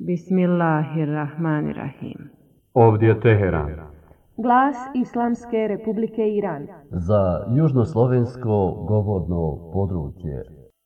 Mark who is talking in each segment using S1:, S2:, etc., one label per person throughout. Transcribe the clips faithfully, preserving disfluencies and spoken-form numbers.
S1: Bismillahirrahmanirrahim.
S2: Ovdje je Teheran.
S3: Glas Islamske Republike Iran.
S4: Za južnoslovensko govorno područje.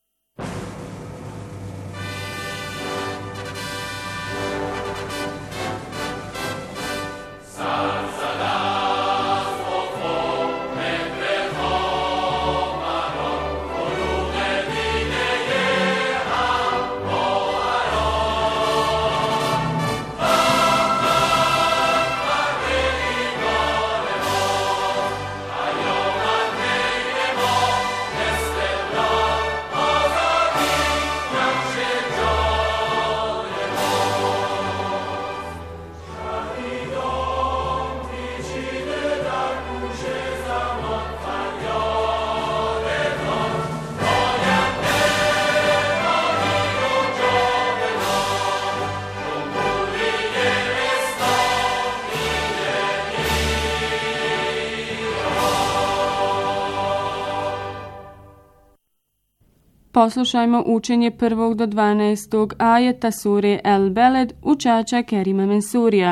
S5: Poslušajmo učenje prvog do dvanaestog ajeta sure El Beled učača Kerima Mensurija.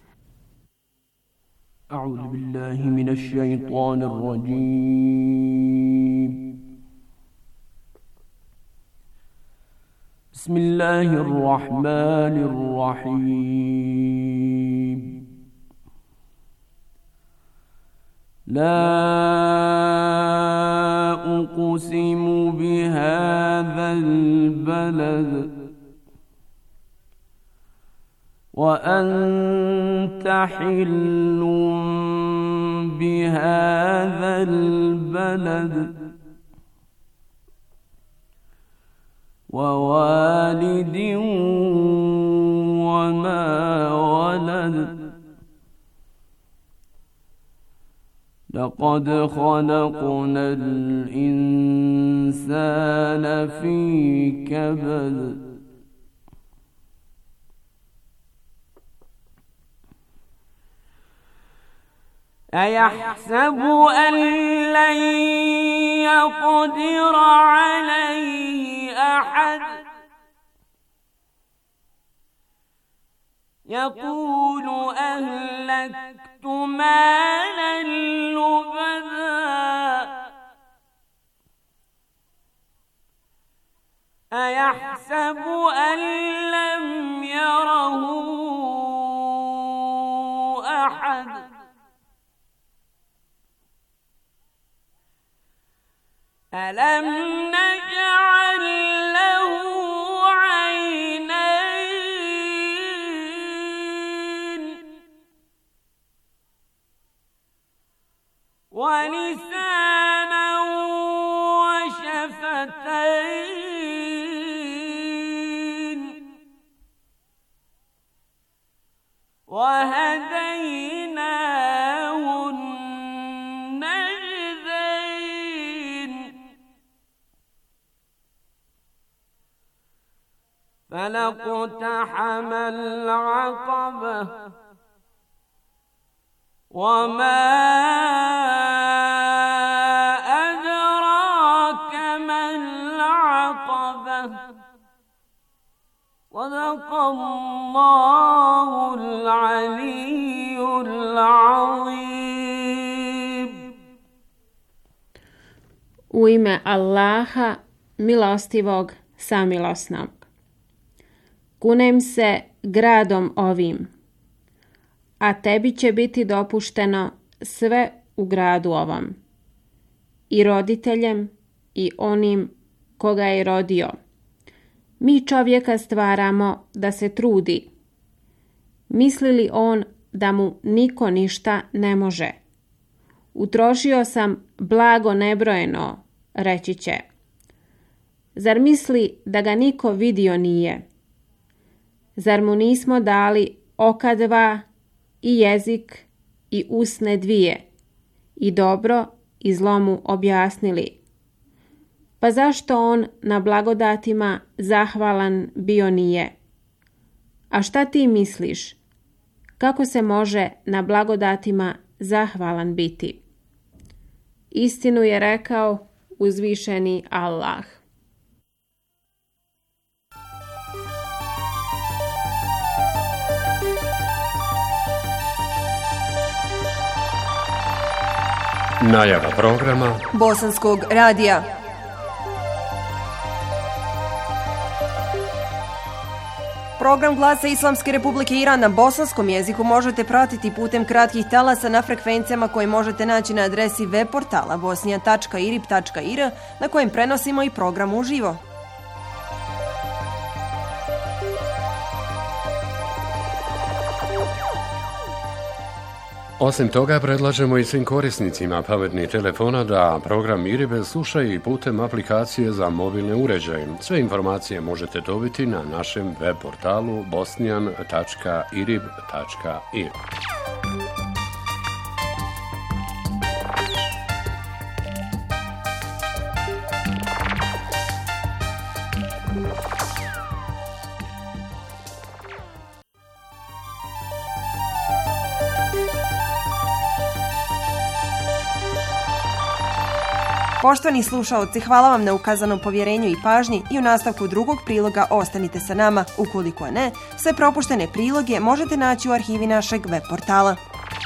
S6: A'udhu billahi minash shaitanir rajim. Bismillahirrahmanirrahim. La uqsimu bihadhal balad wa anta hillun bihadhal balad wa walidin wa ma walad لقد خلقنا الإنسان في كبد أيحسب أن لن يقدر عليه أحد يقول أهلكت مالا لبدا أيحسب أن لم يره أحد ألم نجعل له عينين ولسانا وشفتين وهديناه النجدين فلاقتحم العقبة وما أدراك ما العقبة صدق الله العلي العظيم.
S1: U ime Allaha, milostivog, samilosnog. Kunem se gradom ovim, a tebi će biti dopušteno sve u gradu ovom, i roditeljem i onim koga je rodio. Mi čovjeka stvaramo da se trudi. Misli li on da mu niko ništa ne može? Utrošio sam blago nebrojeno, reći će. Zar misli da ga niko vidio nije? Zar mu nismo dali oka dva i jezik i usne dvije i dobro i zlo mu objasnili? Pa zašto on na blagodatima zahvalan bio nije? A šta ti misliš? Kako se može na blagodatima zahvalan biti? Istinu je rekao uzvišeni Allah.
S2: Najava programa
S3: Bosanskog radija. Program Glasa Islamske Republike Iran na bosanskom jeziku možete pratiti putem kratkih talasa na frekvencijama koje možete naći na adresi web portala bosnija tačka irib tačka ir na kojem prenosimo i program uživo.
S2: Osim toga, predlažemo i svim korisnicima pametnih telefona da program Iribe slušaju i putem aplikacije za mobilne uređaje. Sve informacije možete dobiti na našem web portalu bosnijan tačka irib tačka ir.
S3: Poštovani slušaoci, hvala vam na ukazanom povjerenju i pažnji i u nastavku drugog priloga ostanite sa nama. Ukoliko ne, sve propuštene priloge možete naći u arhivi našeg web portala.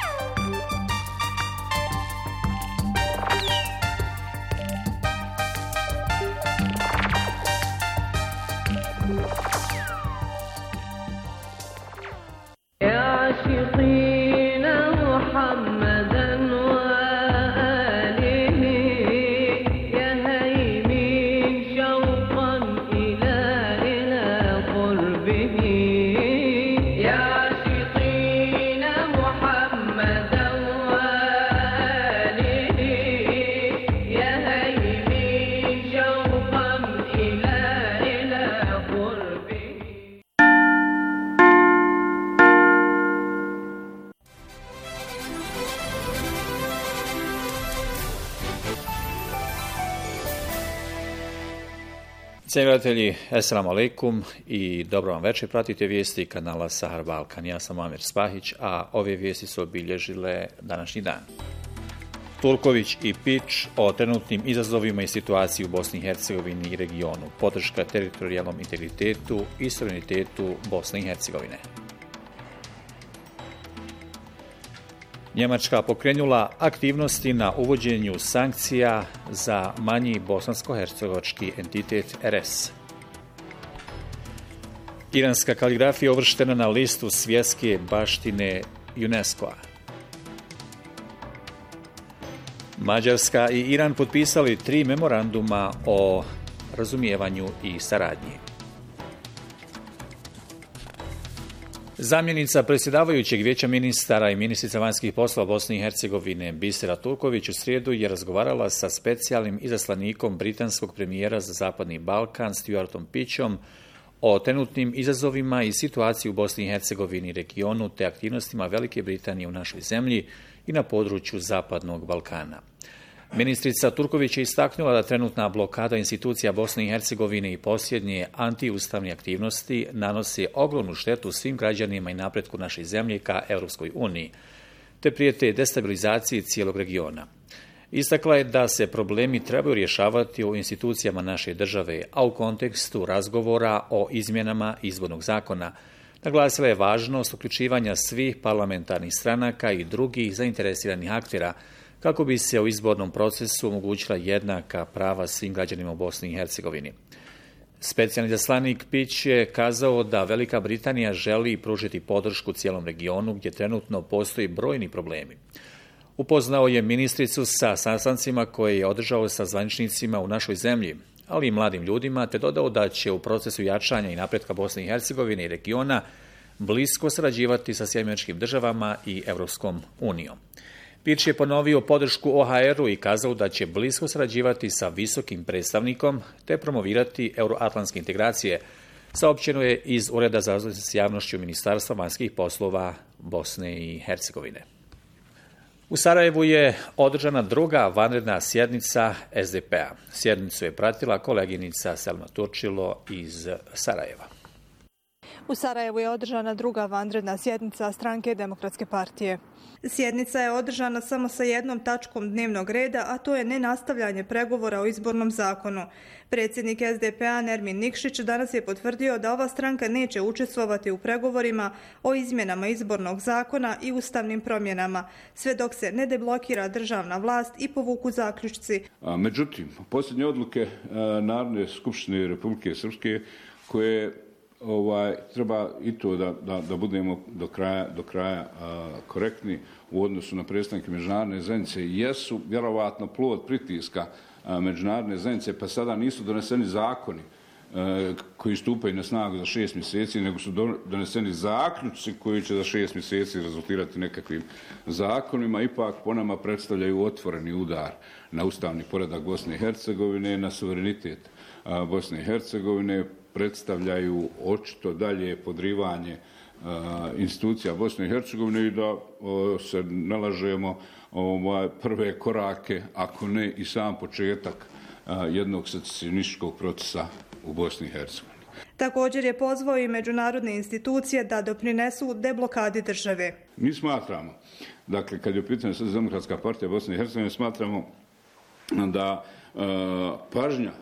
S7: Cijenjeni gledatelji, assalamu alaikum i dobro vam večer. Pratite vijesti kanala Sahar Balkan. Ja sam Amir Spahić, a ove vijesti su obilježile današnji dan. Turković i Pić o trenutnim izazovima i situaciji u Bosni i Hercegovini i regionu. Podrška teritorijalnom integritetu i suverenitetu Bosne i Hercegovine. Njemačka pokrenula aktivnosti na uvođenju sankcija za manji bosansko-hercegovački entitet er es. Iranska kaligrafija uvrštena na listu svjetske baštine UNESCO-a. Mađarska i Iran potpisali tri memoranduma o razumijevanju i saradnji. Zamjenica predsjedavajućeg vijeća ministara i ministrica vanjskih poslova Bosne i Hercegovine Bisera Turković u srijedu je razgovarala sa specijalnim izaslanikom britanskog premijera za Zapadni Balkan Stuartom Pićom o trenutnim izazovima i situaciji u Bosni i Hercegovini i regionu te aktivnostima Velike Britanije u našoj zemlji i na području Zapadnog Balkana. Ministrica Turković je istaknula da trenutna blokada institucija Bosne i Hercegovine i posljednje antiustavne aktivnosti nanose ogromnu štetu svim građanima i napretku naše zemlje ka Europskoj uniji, te prijete destabilizaciji cijelog regiona. Istakla je da se problemi trebaju rješavati u institucijama naše države, a u kontekstu razgovora o izmjenama izbornog zakona. Naglasila je važnost uključivanja svih parlamentarnih stranaka i drugih zainteresiranih aktera kako bi se u izbornom procesu omogućila jednaka prava svim građanima u Bosni i Hercegovini. Specijalni izaslanik Pić je kazao da Velika Britanija želi pružiti podršku cijelom regionu gdje trenutno postoji brojni problemi. Upoznao je ministricu sa sastancima koje je održao sa zvaničnicima u našoj zemlji, ali i mladim ljudima, te dodao da će u procesu jačanja i napretka Bosne i Hercegovine i regiona blisko sarađivati sa Sjedinjenim Američkim Državama i Europskom unijom. Pić je ponovio podršku o ha er u i kazao da će blisko sarađivati sa visokim predstavnikom te promovirati euroatlantske integracije, saopćeno je iz Ureda za razvoj s javnošću Ministarstva vanjskih poslova Bosne i Hercegovine. U Sarajevu je održana druga vanredna sjednica es de pe-a. Sjednicu je pratila koleginica Selma Turčilo iz Sarajeva.
S8: U Sarajevu je održana druga vanredna sjednica stranke Demokratske partije. Sjednica je održana samo sa jednom tačkom dnevnog reda, a to je nenastavljanje pregovora o izbornom zakonu. Predsjednik S D P-a Nermin Nikšić danas je potvrdio da ova stranka neće učestvovati u pregovorima o izmjenama izbornog zakona i ustavnim promjenama, sve dok se ne deblokira državna vlast i povuku zaključci.
S9: A, međutim, posljednje odluke a, Narodne skupštine Republike Srpske koje Ovaj, treba i to da, da, da budemo do kraja, do kraja a, korektni u odnosu na predstavnike međunarodne zajednice, jesu vjerovatno plod pritiska a, međunarodne zajednice, pa sada nisu doneseni zakoni a, koji stupaju na snagu za šest mjeseci, nego su do, doneseni zaključci koji će za šest mjeseci rezultirati nekakvim zakonima. Ipak po nama predstavljaju otvoreni udar na ustavni poredak Bosne i Hercegovine, na suverenitet a, Bosne i Hercegovine, predstavljaju očito dalje podrivanje a, institucija Bosne i Hercegovine i da a, se nalažemo ovaj, prve korake, ako ne i sam početak a, jednog secesionističkog procesa u Bosni i Hercegovini.
S8: Također je pozvao i međunarodne institucije da doprinesu deblokadi države.
S9: Mi smatramo, dakle, kad je u pitanju Socijaldemokratska partija Bosne i Hercegovine, smatramo da a, pažnja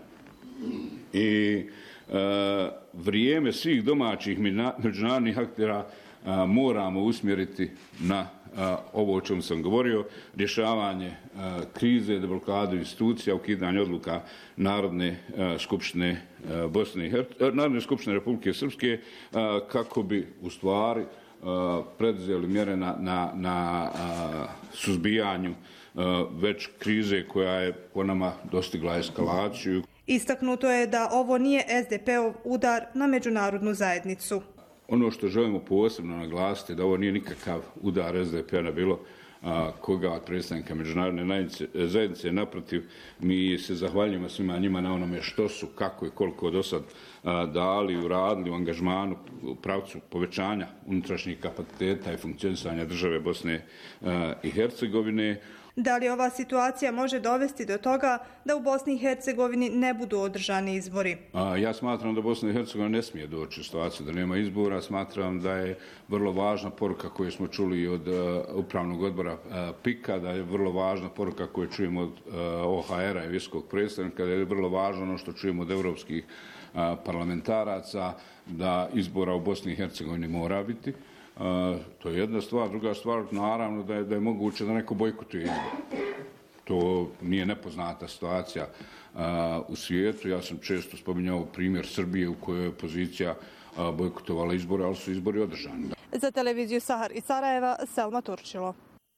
S9: i E, vrijeme svih domaćih međunarodnih aktera a, moramo usmjeriti na a, ovo o čemu sam govorio, rješavanje a, krize, deblokadu institucija, ukidanje odluka Narodne a, skupštine a, Bosne i Hercegovine, Narodne skupštine Republike Srpske, a, kako bi u stvari a, preduzeli mjere na, na, na a, suzbijanju a, već krize koja je po nama dostigla eskalaciju.
S8: Istaknuto je da ovo nije S D P-ov udar na međunarodnu zajednicu.
S9: Ono što želimo posebno naglasiti da ovo nije nikakav udar S D P-a na bilo a, koga od predstavnika međunarodne zajednice. Naprotiv, mi se zahvaljujemo svima njima na onome što su, kako i koliko do sad a, dali, uradili u angažmanu u pravcu povećanja unutrašnjih kapaciteta i funkcionisanja države Bosne a, i Hercegovine.
S8: Da li ova situacija može dovesti do toga da u Bosni i Hercegovini ne budu održani izbori?
S9: A, ja smatram da Bosna i Hercegovina ne smije doći u situaciju da nema izbora. Smatram da je vrlo važna poruka koju smo čuli od uh, upravnog odbora uh, P I K-a, da je vrlo važna poruka koju čujemo od uh, O H R-a i visokog predstavnika, da je vrlo važno ono što čujemo od evropskih uh, parlamentaraca, da izbora u Bosni i Hercegovini mora biti. Uh, to je jedna stvar. Druga stvar, naravno, da je, da je moguće da neko bojkotuje izbor. To nije nepoznata situacija uh, u svijetu. Ja sam često spominjao primjer Srbije u kojoj je opozicija uh, bojkotovala izbore, ali su izbori održani.
S8: Za televiziju Sahar iz Sarajeva, Selma Turčilo.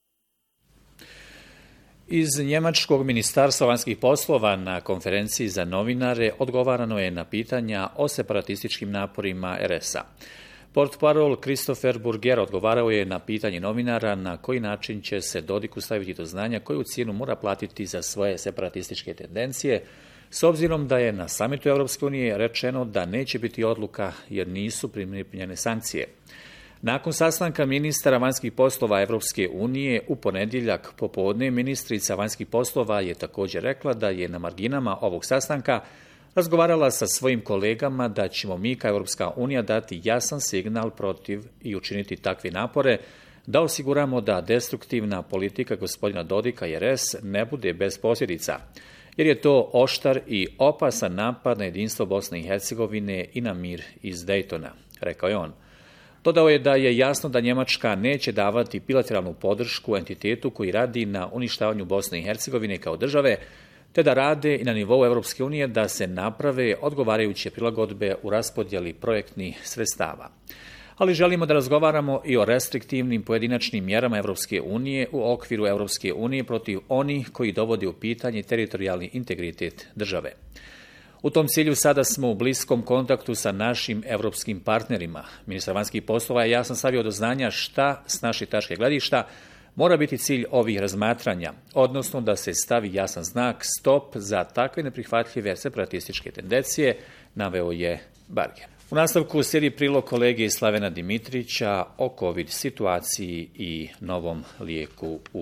S7: Iz njemačkog ministarstva vanjskih poslova na konferenciji za novinare odgovarano je na pitanja o separatističkim naporima R S-a. Portparol Christopher Burger odgovarao je na pitanje novinara na koji način će se Dodiku staviti do znanja koju cijenu mora platiti za svoje separatističke tendencije, s obzirom da je na samitu Europske unije rečeno da neće biti odluka jer nisu primjenjene sankcije. Nakon sastanka ministara vanjskih poslova Europske unije u ponedjeljak popodne ministrica vanjskih poslova je također rekla da je na marginama ovog sastanka razgovarala sa svojim kolegama da ćemo mi kao Europska unija dati jasan signal protiv i učiniti takve napore da osiguramo da destruktivna politika gospodina Dodika i R S ne bude bez posljedica, jer je to oštar i opasan napad na jedinstvo Bosne i Hercegovine i na mir iz Daytona, rekao je on. Dodao je da je jasno da Njemačka neće davati bilateralnu podršku entitetu koji radi na uništavanju Bosne i Hercegovine kao države, te da rade i na nivou Europske unije da se naprave odgovarajuće prilagodbe u raspodjeli projektnih sredstava. Ali želimo da razgovaramo i o restriktivnim pojedinačnim mjerama Europske unije u okviru Europske unije protiv onih koji dovode u pitanje teritorijalni integritet države. U tom cilju sada smo u bliskom kontaktu sa našim europskim partnerima. Ministar vanjskih poslova je jasno stavio do znanja šta s naše tačke gledišta mora biti cilj ovih razmatranja, odnosno da se stavi jasan znak stop za takve neprihvatljive separatističke tendencije, naveo je Barger. U nastavku slijedi prilog kolege Slavena Dimitrića o COVID situaciji i novom lijeku u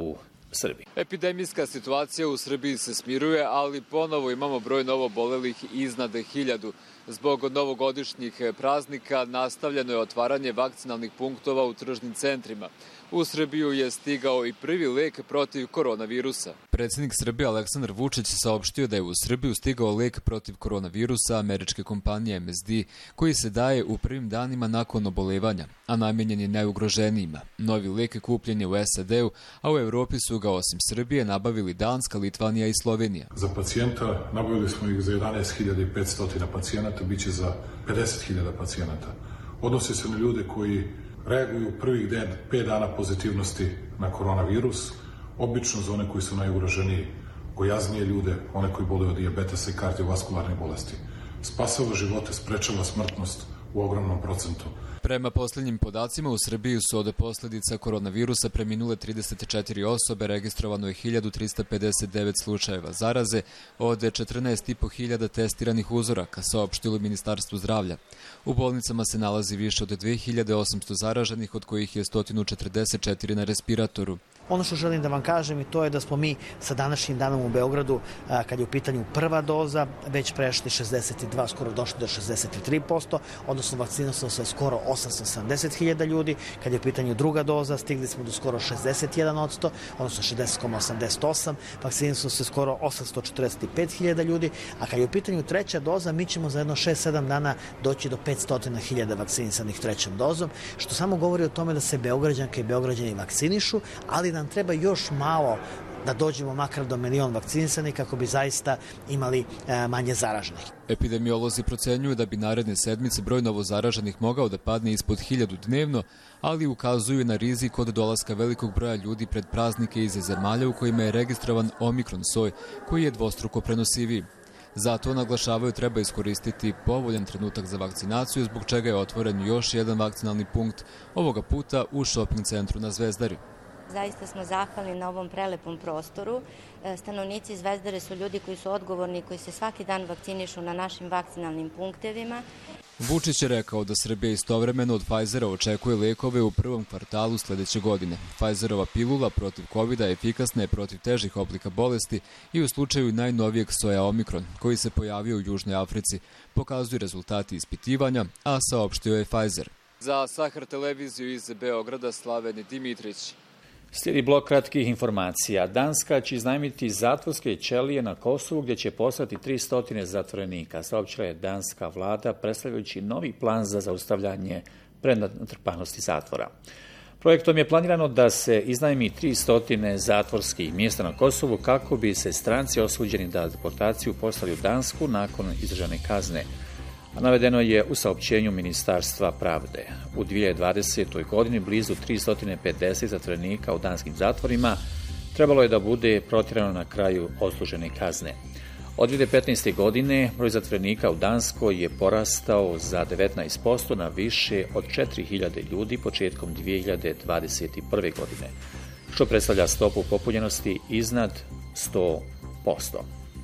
S7: Srbiji.
S10: Epidemijska situacija u Srbiji se smiruje, ali ponovo imamo broj novobolelih iznad hiljadu. Zbog novogodišnjih praznika nastavljeno je otvaranje vakcinalnih punktova u tržnim centrima. U Srbiju je stigao i prvi lek protiv koronavirusa.
S11: Predsjednik Srbije Aleksandar Vučić saopštio da je u Srbiju stigao lek protiv koronavirusa američke kompanije em es de, koji se daje u prvim danima nakon obolevanja, a namijenjen je najugroženijima. Novi lek kupljen je u es a de-u, a u Evropi su ga osim Srbije nabavili Danska, Litvanija i Slovenija.
S12: Za pacijenta nabavili smo ih za jedanaest hiljada petsto pacijenata, bit će za pedeset hiljada pacijenata. Odnosi se na ljude koji reaguju prvih den, pet dana pozitivnosti na koronavirus, obično za one koji su najugroženiji, gojaznije ljude, one koji boluju od dijabetesa i kardiovaskularnih bolesti. Spasava živote, sprečava smrtnost u ogromnom procentu.
S11: Prema posljednjim podacima, u Srbiji su od posljedica koronavirusa preminule trideset četiri osobe, registrovano je hiljadu trista pedeset devet slučajeva zaraze od četrnaest i po hiljada testiranih uzoraka, saopštilo Ministarstvo zdravlja. U bolnicama se nalazi više od dve hiljade osamsto zaraženih, od kojih je sto četrdeset četiri na respiratoru.
S13: Ono što želim da vam kažem i to je da smo mi sa današnjim danom u Beogradu, kad je u pitanju prva doza, već prešli šezdeset dva, skoro došli do šezdeset tri posto, odnosno vakcinisalo se skoro osamsto sedamdeset hiljada ljudi. Kad je u pitanju druga doza, stigli smo do skoro šezdeset jedan posto, odnosno šezdeset zarez osamdeset osam, vakcinisalo se skoro osamsto četrdeset pet hiljada ljudi, a kad je u pitanju treća doza, mi ćemo za jedno šest sedam dana doći do petsto hiljada vakcinisanih trećom dozom, što samo govori o tome da se Beograđanke i Beograđani vakcinišu, ali nam treba još malo da dođemo makar do milion vakcinisanih kako bi zaista imali e, manje zaraženih.
S11: Epidemiolozi procenjuju da bi naredne sedmice broj novozaraženih mogao da padne ispod hiljadu dnevno, ali ukazuju na rizik od dolaska velikog broja ljudi pred praznike iz zemalja u kojima je registrovan omikron soj, koji je dvostruko prenosiviji. Zato, naglašavaju, treba iskoristiti povoljan trenutak za vakcinaciju, zbog čega je otvoren još jedan vakcinalni punkt, ovoga puta u šoping centru na Zvezdari.
S14: Zaista smo zahvalni na ovom prelepom prostoru. Stanovnici Zvezdare su ljudi koji su odgovorni, koji se svaki dan vakcinišu na našim vakcinalnim punktevima.
S11: Vučić je rekao da Srbija istovremeno od Pfizera očekuje lekove u prvom kvartalu sljedeće godine. Pfizerova pilula protiv kovida efikasna je protiv težih oblika bolesti i u slučaju najnovijeg soja Omikron, koji se pojavio u Južnoj Africi, pokazuju rezultati ispitivanja, a saopštio je Pfizer.
S10: Za Sahar televiziju iz Beograda, Slaven Dimitrić.
S7: Slijedi blok kratkih informacija. Danska će iznajmiti zatvorske ćelije na Kosovu gdje će poslati tristo zatvorenika, saopćila je danska vlada predstavljajući novi plan za zaustavljanje prenatrpanosti zatvora. Projektom je planirano da se iznajmi tristo zatvorskih mjesta na Kosovu kako bi se stranci osuđeni da deportaciju poslali u Dansku nakon izdržane kazne. A navedeno je u saopćenju Ministarstva pravde. U dvije hiljade dvadesetoj godini blizu tristo pedeset zatvorenika u danskim zatvorima trebalo je da bude protjerano na kraju odslužene kazne. Od dvije hiljade petnaeste. godine broj zatvorenika u Danskoj je porastao za devetnaest posto na više od četiri hiljade ljudi početkom dvije hiljade dvadeset prve. godine, što predstavlja stopu popunjenosti iznad sto posto.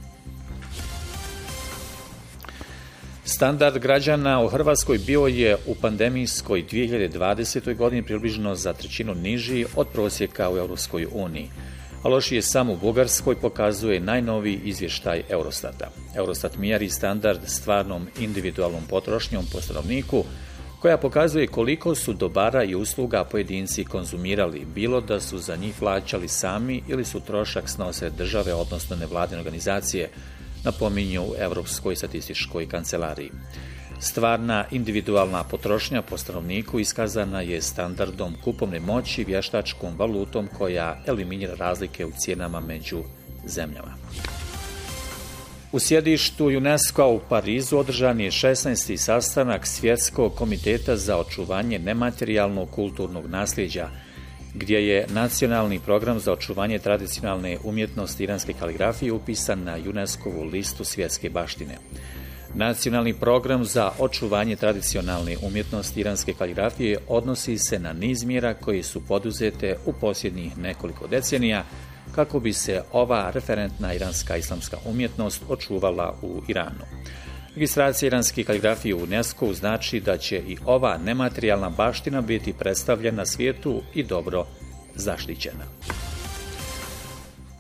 S7: Standard građana u Hrvatskoj bio je u pandemijskoj dvije hiljade dvadesetoj. godini približno za trećinu niži od prosjeka u Europskoj uniji, a lošije samo u Bugarskoj, pokazuje najnoviji izvještaj Eurostata. Eurostat mjeri standard stvarnom individualnom potrošnjom po stanovniku, koja pokazuje koliko su dobara i usluga pojedinci konzumirali, bilo da su za njih plaćali sami ili su trošak snose države, odnosno nevladine organizacije, napominju u Europskoj statističkoj kancelariji. Stvarna individualna potrošnja po stanovniku iskazana je standardom kupovne moći, vještačkom valutom koja eliminira razlike u cijenama među zemljama. U sjedištu UNESCO u Parizu održan je šesnaesti sastanak Svjetskog komiteta za očuvanje nematerijalnog kulturnog nasljeđa, gdje je nacionalni program za očuvanje tradicionalne umjetnosti iranske kaligrafije upisan na UNESCO-vu listu svjetske baštine. Nacionalni program za očuvanje tradicionalne umjetnosti iranske kaligrafije odnosi se na niz mjera koje su poduzete u posljednjih nekoliko decenija kako bi se ova referentna iranska islamska umjetnost očuvala u Iranu. Registracija iranske kaligrafije u UNESCO znači da će i ova nematerijalna baština biti predstavljena svijetu i dobro zaštićena.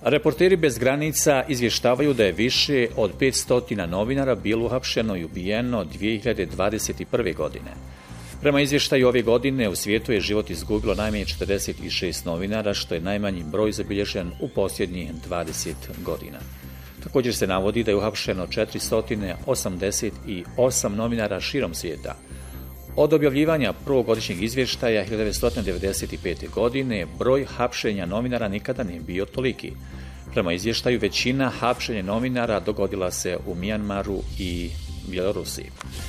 S7: Reporteri bez granica izvještavaju da je više od petsto novinara bilo uhapšeno i ubijeno dvije hiljade dvadeset prve. godine. Prema izvještaju ove godine u svijetu je život izgubilo najmanje četrdeset šest novinara, što je najmanji broj zabilježen u posljednjih dvadeset godina. Također se navodi da je uhapšeno četiristo osamdeset osam novinara širom svijeta. Od objavljivanja prvog godišnjeg izvještaja hiljadu devetsto devedeset pete. godine broj hapšenja novinara nikada nije bio toliki. Prema izvještaju većina hapšenja novinara dogodila se u Mijanmaru i Bjelorusiji.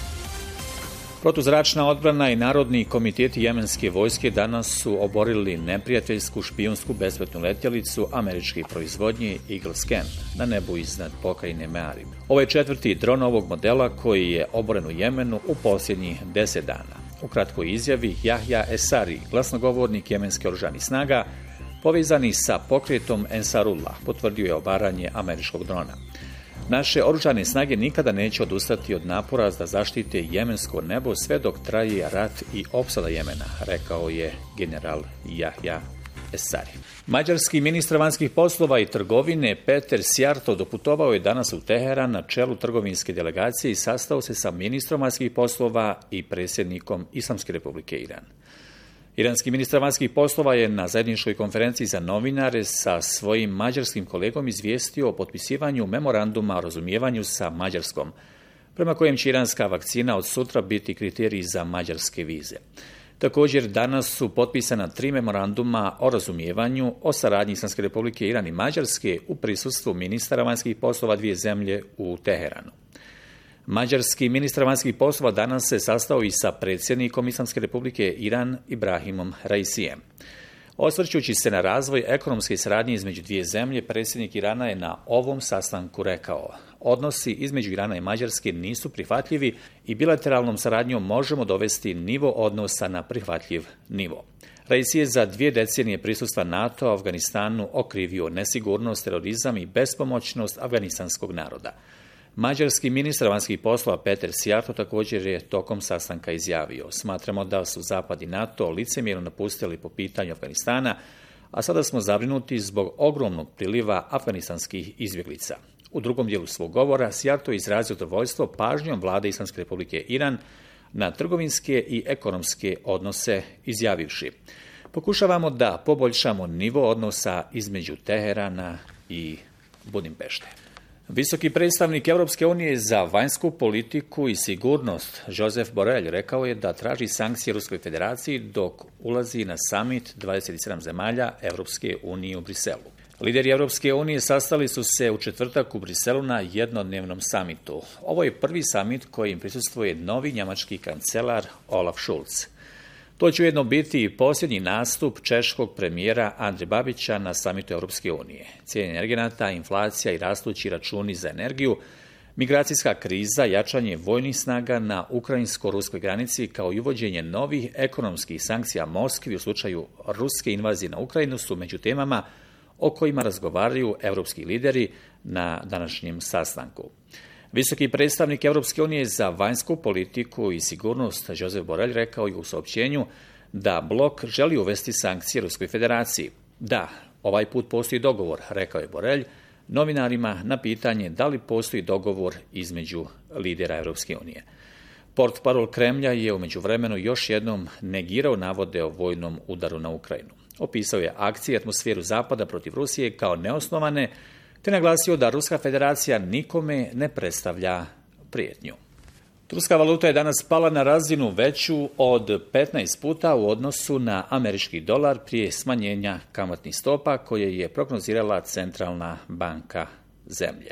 S7: Protuzračna odbrana i Narodni komiteti jemenske vojske danas su oborili neprijateljsku špijunsku bespilotnu letjelicu američke proizvodnje Eagle Scan na nebu iznad pokrajine Mearib. Ovo je četvrti dron ovog modela koji je oboren u Jemenu u posljednjih deset dana. U kratkoj izjavi Jahja Esari, glasnogovornik jemenske oružanih snaga, povezani sa pokretom Ensarullah, potvrdio je obaranje američkog drona. Naše oružane snage nikada neće odustati od napora da zaštite jemensko nebo sve dok traje rat i opsada Jemena, rekao je general Jahja Esari. Mađarski ministar vanjskih poslova i trgovine Peter Szijjártó doputovao je danas u Teheran na čelu trgovinske delegacije i sastao se sa ministrom vanjskih poslova i predsjednikom Islamske republike Iran. Iranski ministar vanjskih poslova je na zajedničkoj konferenciji za novinare sa svojim mađarskim kolegom izvijestio o potpisivanju memoranduma o razumijevanju sa Mađarskom, prema kojem će iranska vakcina od sutra biti kriterij za mađarske vize. Također danas su potpisana tri memoranduma o razumijevanju o saradnji Islamske republike Iran i Mađarske u prisustvu ministara vanjskih poslova dvije zemlje u Teheranu. Mađarski ministar vanjskih poslova danas se sastao i sa predsjednikom Islamske republike Iran Ibrahimom Raisijem. Osvrćući se na razvoj ekonomske saradnje između dvije zemlje, predsjednik Irana je na ovom sastanku rekao: odnosi između Irana i Mađarske nisu prihvatljivi i bilateralnom saradnjom možemo dovesti nivo odnosa na prihvatljiv nivo. Raisi je za dvije decenije prisustva NATO u Afganistanu okrivio nesigurnost, terorizam i bespomoćnost afganistanskog naroda. Mađarski ministar vanjskih poslova Peter Szijjártó također je tokom sastanka izjavio: smatramo da su Zapad i NATO licemjerno napustili po pitanju Afganistana, a sada smo zabrinuti zbog ogromnog priliva afganistanskih izbjeglica. U drugom dijelu svog govora Szijjártó je izrazio zadovoljstvo pažnjom vlade Islamske republike Iran na trgovinske i ekonomske odnose, izjavivši: pokušavamo da poboljšamo nivo odnosa između Teherana i Budimpešte. Visoki predstavnik Europske unije za vanjsku politiku i sigurnost Josep Borrell rekao je da traži sankcije Ruskoj federaciji dok ulazi na summit dvadeset sedam zemalja Europske unije u Briselu. Lideri Europske unije sastali su se u četvrtak u Briselu na jednodnevnom summitu. Ovo je prvi summit kojim prisustvuje novi njemački kancelar Olaf Scholz. To će ujedno biti i posljednji nastup češkog premijera Andre Babića na samitu Europske unije. Cijene energenata, inflacija i rastući računi za energiju, migracijska kriza, jačanje vojnih snaga na ukrajinsko-ruskoj granici kao i uvođenje novih ekonomskih sankcija Moskvi u slučaju ruske invazije na Ukrajinu su među temama o kojima razgovaraju europski lideri na današnjem sastanku. Visoki predstavnik Europske unije za vanjsku politiku i sigurnost Josep Borrell rekao je u saopćenju da blok želi uvesti sankcije Ruskoj federaciji. Da, ovaj put postoji dogovor, rekao je Borrell novinarima na pitanje da li postoji dogovor između lidera Europske unije. Portparol Kremlja je u međuvremenu još jednom negirao navode o vojnom udaru na Ukrajinu. Opisao je akcije i atmosferu Zapada protiv Rusije kao neosnovane, te naglasio da Ruska federacija nikome ne predstavlja prijetnju. Turska valuta je danas pala na razinu veću od petnaest puta u odnosu na američki dolar prije smanjenja kamatnih stopa koje je prognozirala Centralna banka zemlje.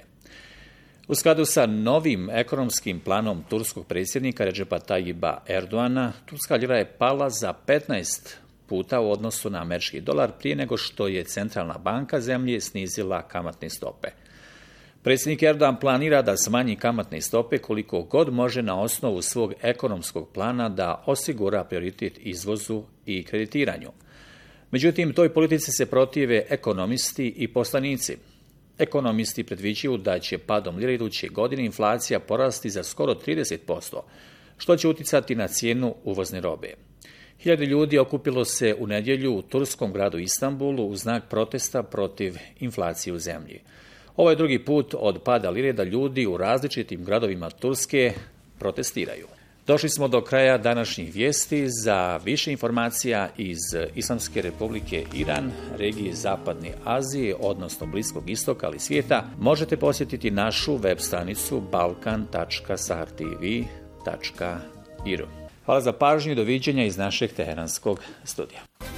S7: U skladu sa novim ekonomskim planom turskog predsjednika Recepa Tayyipa Erdoana, turska lira je pala za petnaest puta u odnosu na američki dolar prije nego što je Centralna banka zemlje snizila kamatne stope. Predsjednik Erdogan planira da smanji kamatne stope koliko god može na osnovu svog ekonomskog plana da osigura prioritet izvozu i kreditiranju. Međutim, toj politici se protive ekonomisti i poslanici. Ekonomisti predviđaju da će padom lire iduće godine inflacija porasti za skoro trideset posto, što će utjecati na cijenu uvozne robe. Hiljade ljudi okupilo se u nedjelju u turskom gradu Istanbulu u znak protesta protiv inflacije u zemlji. Ovo je drugi put od pada lire da ljudi u različitim gradovima Turske protestiraju. Došli smo do kraja današnjih vijesti. Za više informacija iz Islamske republike Iran, regije Zapadne Azije, odnosno Bliskog istoka, ali svijeta, možete posjetiti našu web stranicu balkan tačka sahartv tačka ir u. Hvala za pažnju i doviđenja iz našeg teheranskog studija.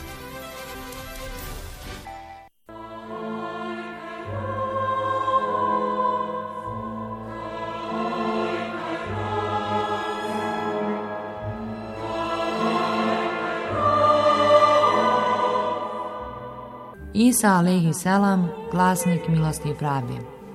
S15: Isa alejhi selam, glasnik milosti i pravde.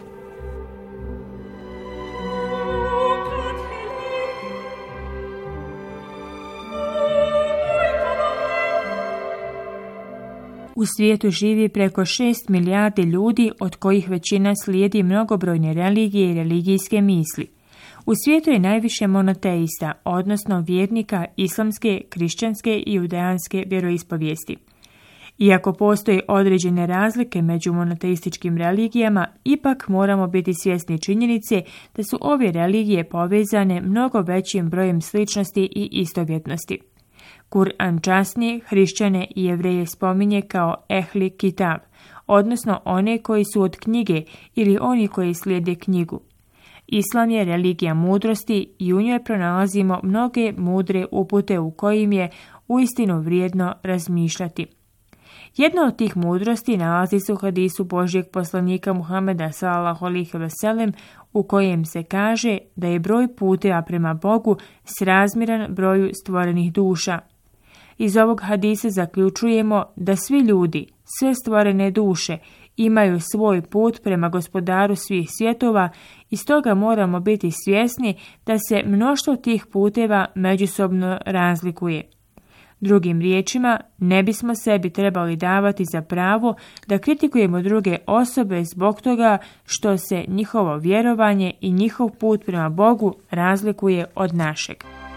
S16: U svijetu živi preko šest milijardi ljudi, od kojih većina slijedi mnogobrojne religije i religijske misli. U svijetu je najviše monoteista, odnosno vjernika islamske, kršćanske i judeanske vjeroispovijesti. Iako postoje određene razlike među monoteističkim religijama, ipak moramo biti svjesni činjenice da su ove religije povezane mnogo većim brojem sličnosti i istovjetnosti. Kur'an časnije hrišćane i jevreje spominje kao ehli kitab, odnosno one koji su od knjige ili oni koji slijede knjigu. Islam je religija mudrosti i u njoj pronalazimo mnoge mudre upute u kojim je uistinu vrijedno razmišljati. Jedna od tih mudrosti nalazi se u hadisu Božjeg poslanika Muhameda sallallahu alejhi ve sellem, u kojem se kaže da je broj puteva prema Bogu srazmjeran broju stvorenih duša. Iz ovog hadisa zaključujemo da svi ljudi, sve stvorene duše, imaju svoj put prema gospodaru svih svjetova i stoga moramo biti svjesni da se mnoštvo tih puteva međusobno razlikuje. Drugim riječima, ne bismo sebi trebali davati za pravo da kritikujemo druge osobe zbog toga što se njihovo vjerovanje i njihov put prema Bogu razlikuje od našeg.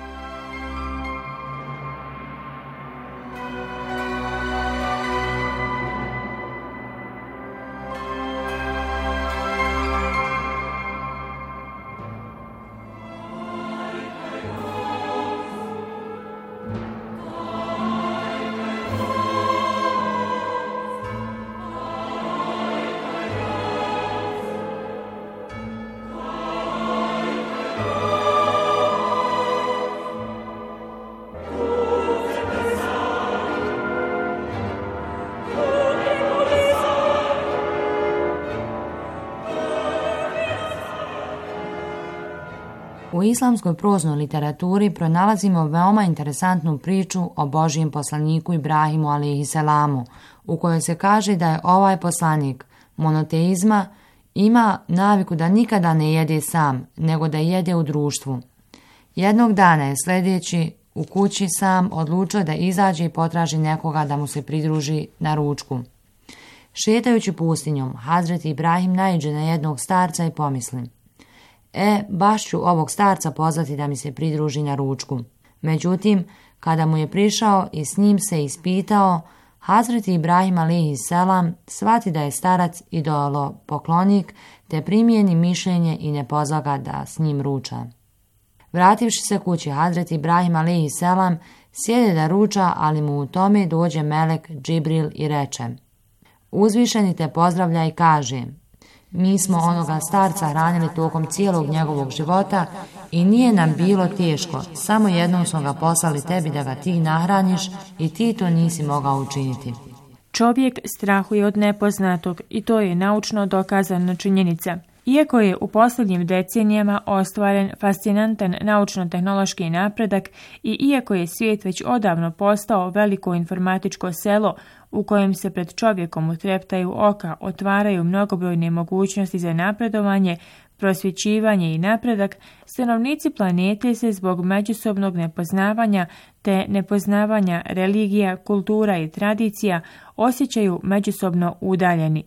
S15: U islamskoj proznoj literaturi pronalazimo veoma interesantnu priču o Božijem poslaniku Ibrahimu alejhi selamu, u kojoj se kaže da je ovaj poslanik monoteizma ima naviku da nikada ne jede sam, nego da jede u društvu. Jednog dana je sljedeći u kući sam odlučio da izađe i potraži nekoga da mu se pridruži na ručku. Šetajući pustinjom, Hazreti Ibrahim naiđe na jednog starca i pomisli: E, baš ću ovog starca pozvati da mi se pridruži na ručku. Međutim, kada mu je prišao i s njim se ispitao, Hazreti Ibrahim alejhi selam shvati da je starac idolo poklonik, te primijeni mišljenje i ne pozva ga da s njim ruča. Vrativši se kući, Hazreti Ibrahim alejhi selam sjede da ruča, ali mu u tome dođe melek Džibril i reče: Uzvišeni te pozdravlja i kaže: Mi smo onoga starca hranili tokom cijelog njegovog života i nije nam bilo teško, samo jednom smo ga poslali tebi da ga ti nahraniš i ti to nisi mogao učiniti.
S16: Čovjek strahuje od nepoznatog i to je naučno dokazana činjenica. Iako je u posljednjim decenijama ostvaren fascinantan naučno-tehnološki napredak i iako je svijet već odavno postao veliko informatičko selo u kojem se pred čovjekom utreptaju oka, otvaraju mnogobrojne mogućnosti za napredovanje, prosvjećivanje i napredak, stanovnici planete se zbog međusobnog nepoznavanja te nepoznavanja religija, kultura i tradicija osjećaju međusobno udaljeni.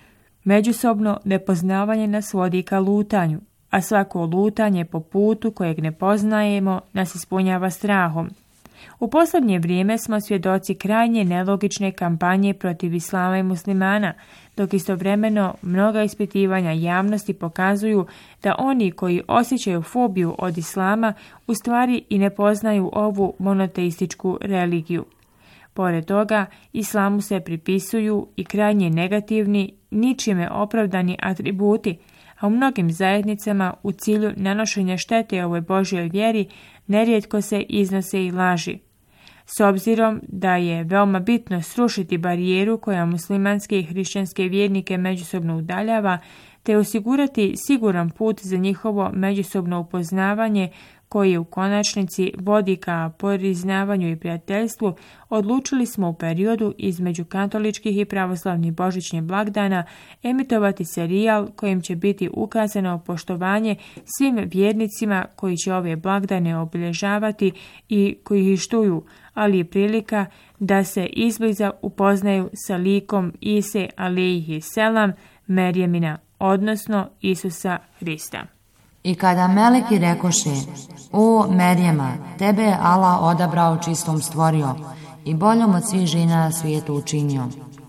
S16: Međusobno nepoznavanje nas vodi ka lutanju, a svako lutanje po putu kojeg ne poznajemo nas ispunjava strahom. U posljednje vrijeme smo svjedoci krajnje nelogične kampanje protiv islama i muslimana, dok istovremeno mnoga ispitivanja javnosti pokazuju da oni koji osjećaju fobiju od islama u stvari i ne poznaju ovu monoteističku religiju. Pored toga, islamu se pripisuju i krajnje negativni, ničime opravdani atributi, a u mnogim zajednicama u cilju nanošenja štete ovoj Božjoj vjeri nerijetko se iznose i laži. S obzirom da je veoma bitno srušiti barijeru koja muslimanske i hrišćanske vjernike međusobno udaljava, te osigurati siguran put za njihovo međusobno upoznavanje koji u konačnici vodi ka priznavanju i prijateljstvu, odlučili smo u periodu između katoličkih i pravoslavnih božićnih blagdana emitovati serijal kojim će biti ukazano poštovanje svim vjernicima koji će ove blagdane obilježavati i koji ih štuju, ali je prilika da se izbliza upoznaju sa likom Ise alejhi selam, Merjemina, odnosno Isusa Hrista.
S15: I kada meleki rekoše: O Merjema, tebe je Allah odabrao čistom stvorio i boljom od svih žena na svijetu učinio.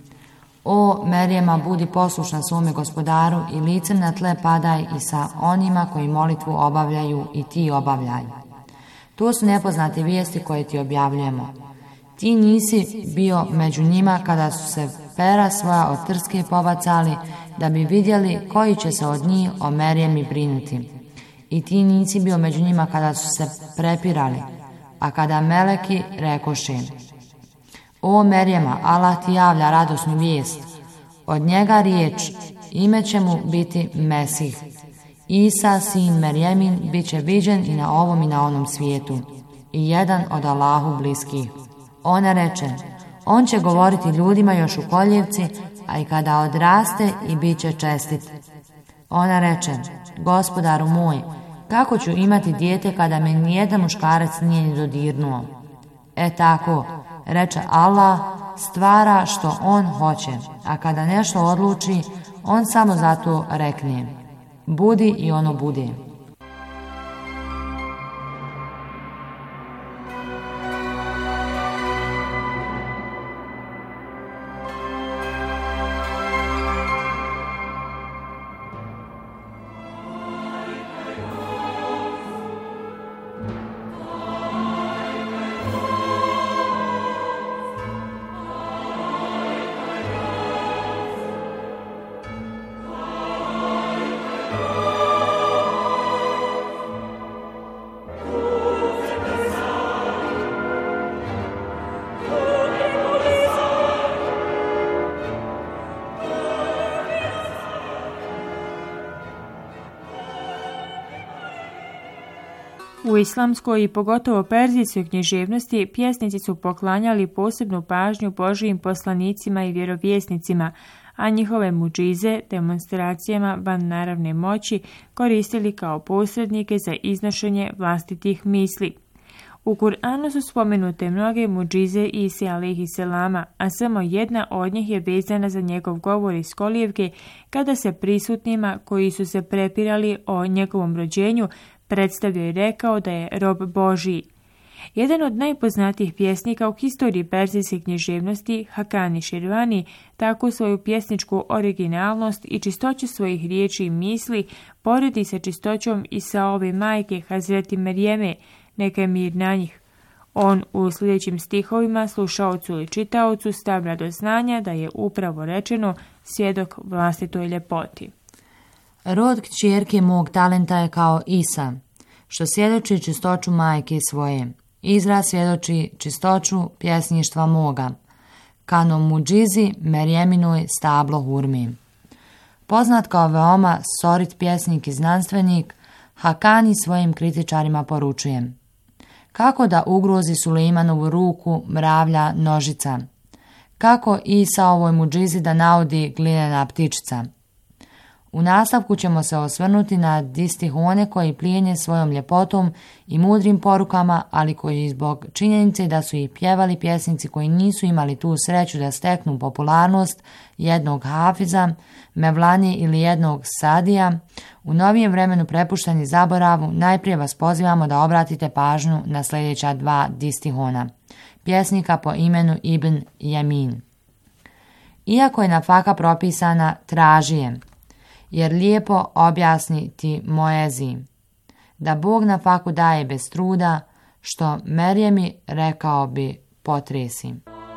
S15: O Merjema, budi poslušna svome gospodaru i licem na tle padaj i sa onima koji molitvu obavljaju i ti obavljaj. To su nepoznate vijesti koje ti objavljujemo. Ti nisi bio među njima kada su se pera svoja od trske pobacali da bi vidjeli koji će se od njih o Merjemi brinuti. I ti nisi bio među njima kada su se prepirali, a kada meleki rekoše: O Merjema, Allah ti javlja radosnu vijest. Od njega riječ, ime će mu biti Mesih. Isa, sin Merjemin, bit će viđen i na ovom i na onom svijetu, i jedan od Allahu bliskih. Ona reče: On će govoriti ljudima još u koljevci, a i kada odraste i bit će čestit. Ona reče: Gospodaru moj, kako ću imati dijete kada me nijedan muškarac nije ni dodirnuo? E tako, reče Allah, stvara što on hoće, a kada nešto odluči, on samo zato rekne: Budi i ono bude.
S16: U islamskoj i pogotovo perzijskoj književnosti pjesnici su poklanjali posebnu pažnju Božijim poslanicima i vjerovjesnicima, a njihove muđize, demonstracijama vannaravne moći, koristili kao posrednike za iznošenje vlastitih misli. U Kur'anu su spomenute mnoge muđize Ise alejhi selama, a samo jedna od njih je vezana za njegov govor iz kolijevke kada se prisutnima koji su se prepirali o njegovom rođenju predstavio i rekao da je rob Božiji. Jedan od najpoznatijih pjesnika u historiji perzijske književnosti, Hakani Širvani, tako svoju pjesničku originalnost i čistoću svojih riječi i misli poredi sa čistoćom i sa ove majke Hazreti Merjeme, neka je mir na njih. On u sljedećim stihovima slušaocu ili čitaocu stavlja do znanja da je upravo rečeno svjedok vlastitoj ljepoti.
S15: Rod kćerke mog talenta je kao Isa, što svjedoči čistoću majke svoje. Izraz svjedoči čistoću pjesništva moga. Kano muđizi Merjeminoj stablo hurmi. Poznat kao veoma sorit pjesnik i znanstvenik, Hakani svojim kritičarima poručuje: kako da ugrozi Sulejmanovu ruku mravlja nožica? Kako Isa ovoj muđizi da naudi glinena ptičica? U nastavku ćemo se osvrnuti na distihone koji plijenje svojom ljepotom i mudrim porukama, ali koji zbog činjenice da su i pjevali pjesnici koji nisu imali tu sreću da steknu popularnost jednog hafiza, mevlani ili jednog sadija, u novijem vremenu prepušteni zaboravu, najprije vas pozivamo da obratite pažnju na sljedeća dva distihona. Pjesnika po imenu Ibn Jamin. Iako je nafaka propisana, traži je, jer lijepo objasni ti moezi, da Bog nafaku daje bez truda, što Merjemi rekao bi potresi.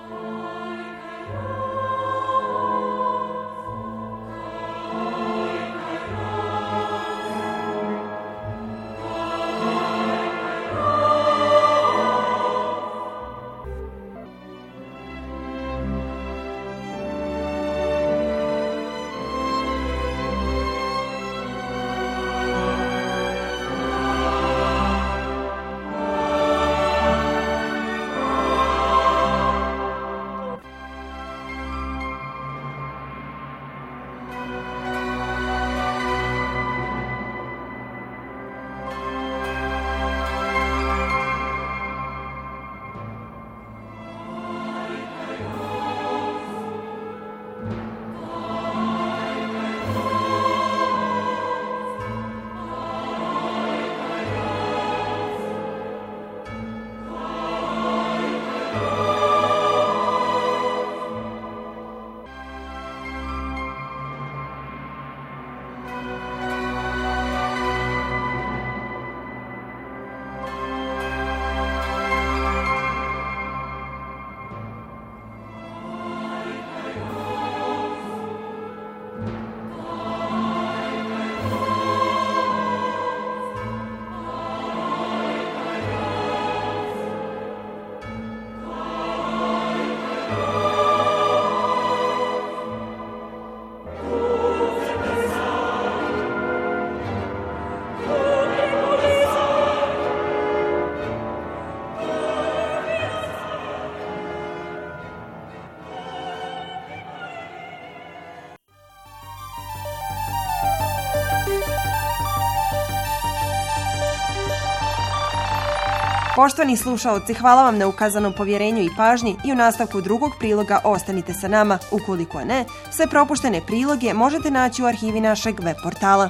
S3: Poštovani slušaoci, hvala vam na ukazanom povjerenju i pažnji i u nastavku drugog priloga ostanite sa nama. Ukoliko ne, sve propuštene priloge možete naći u arhivi našeg web portala.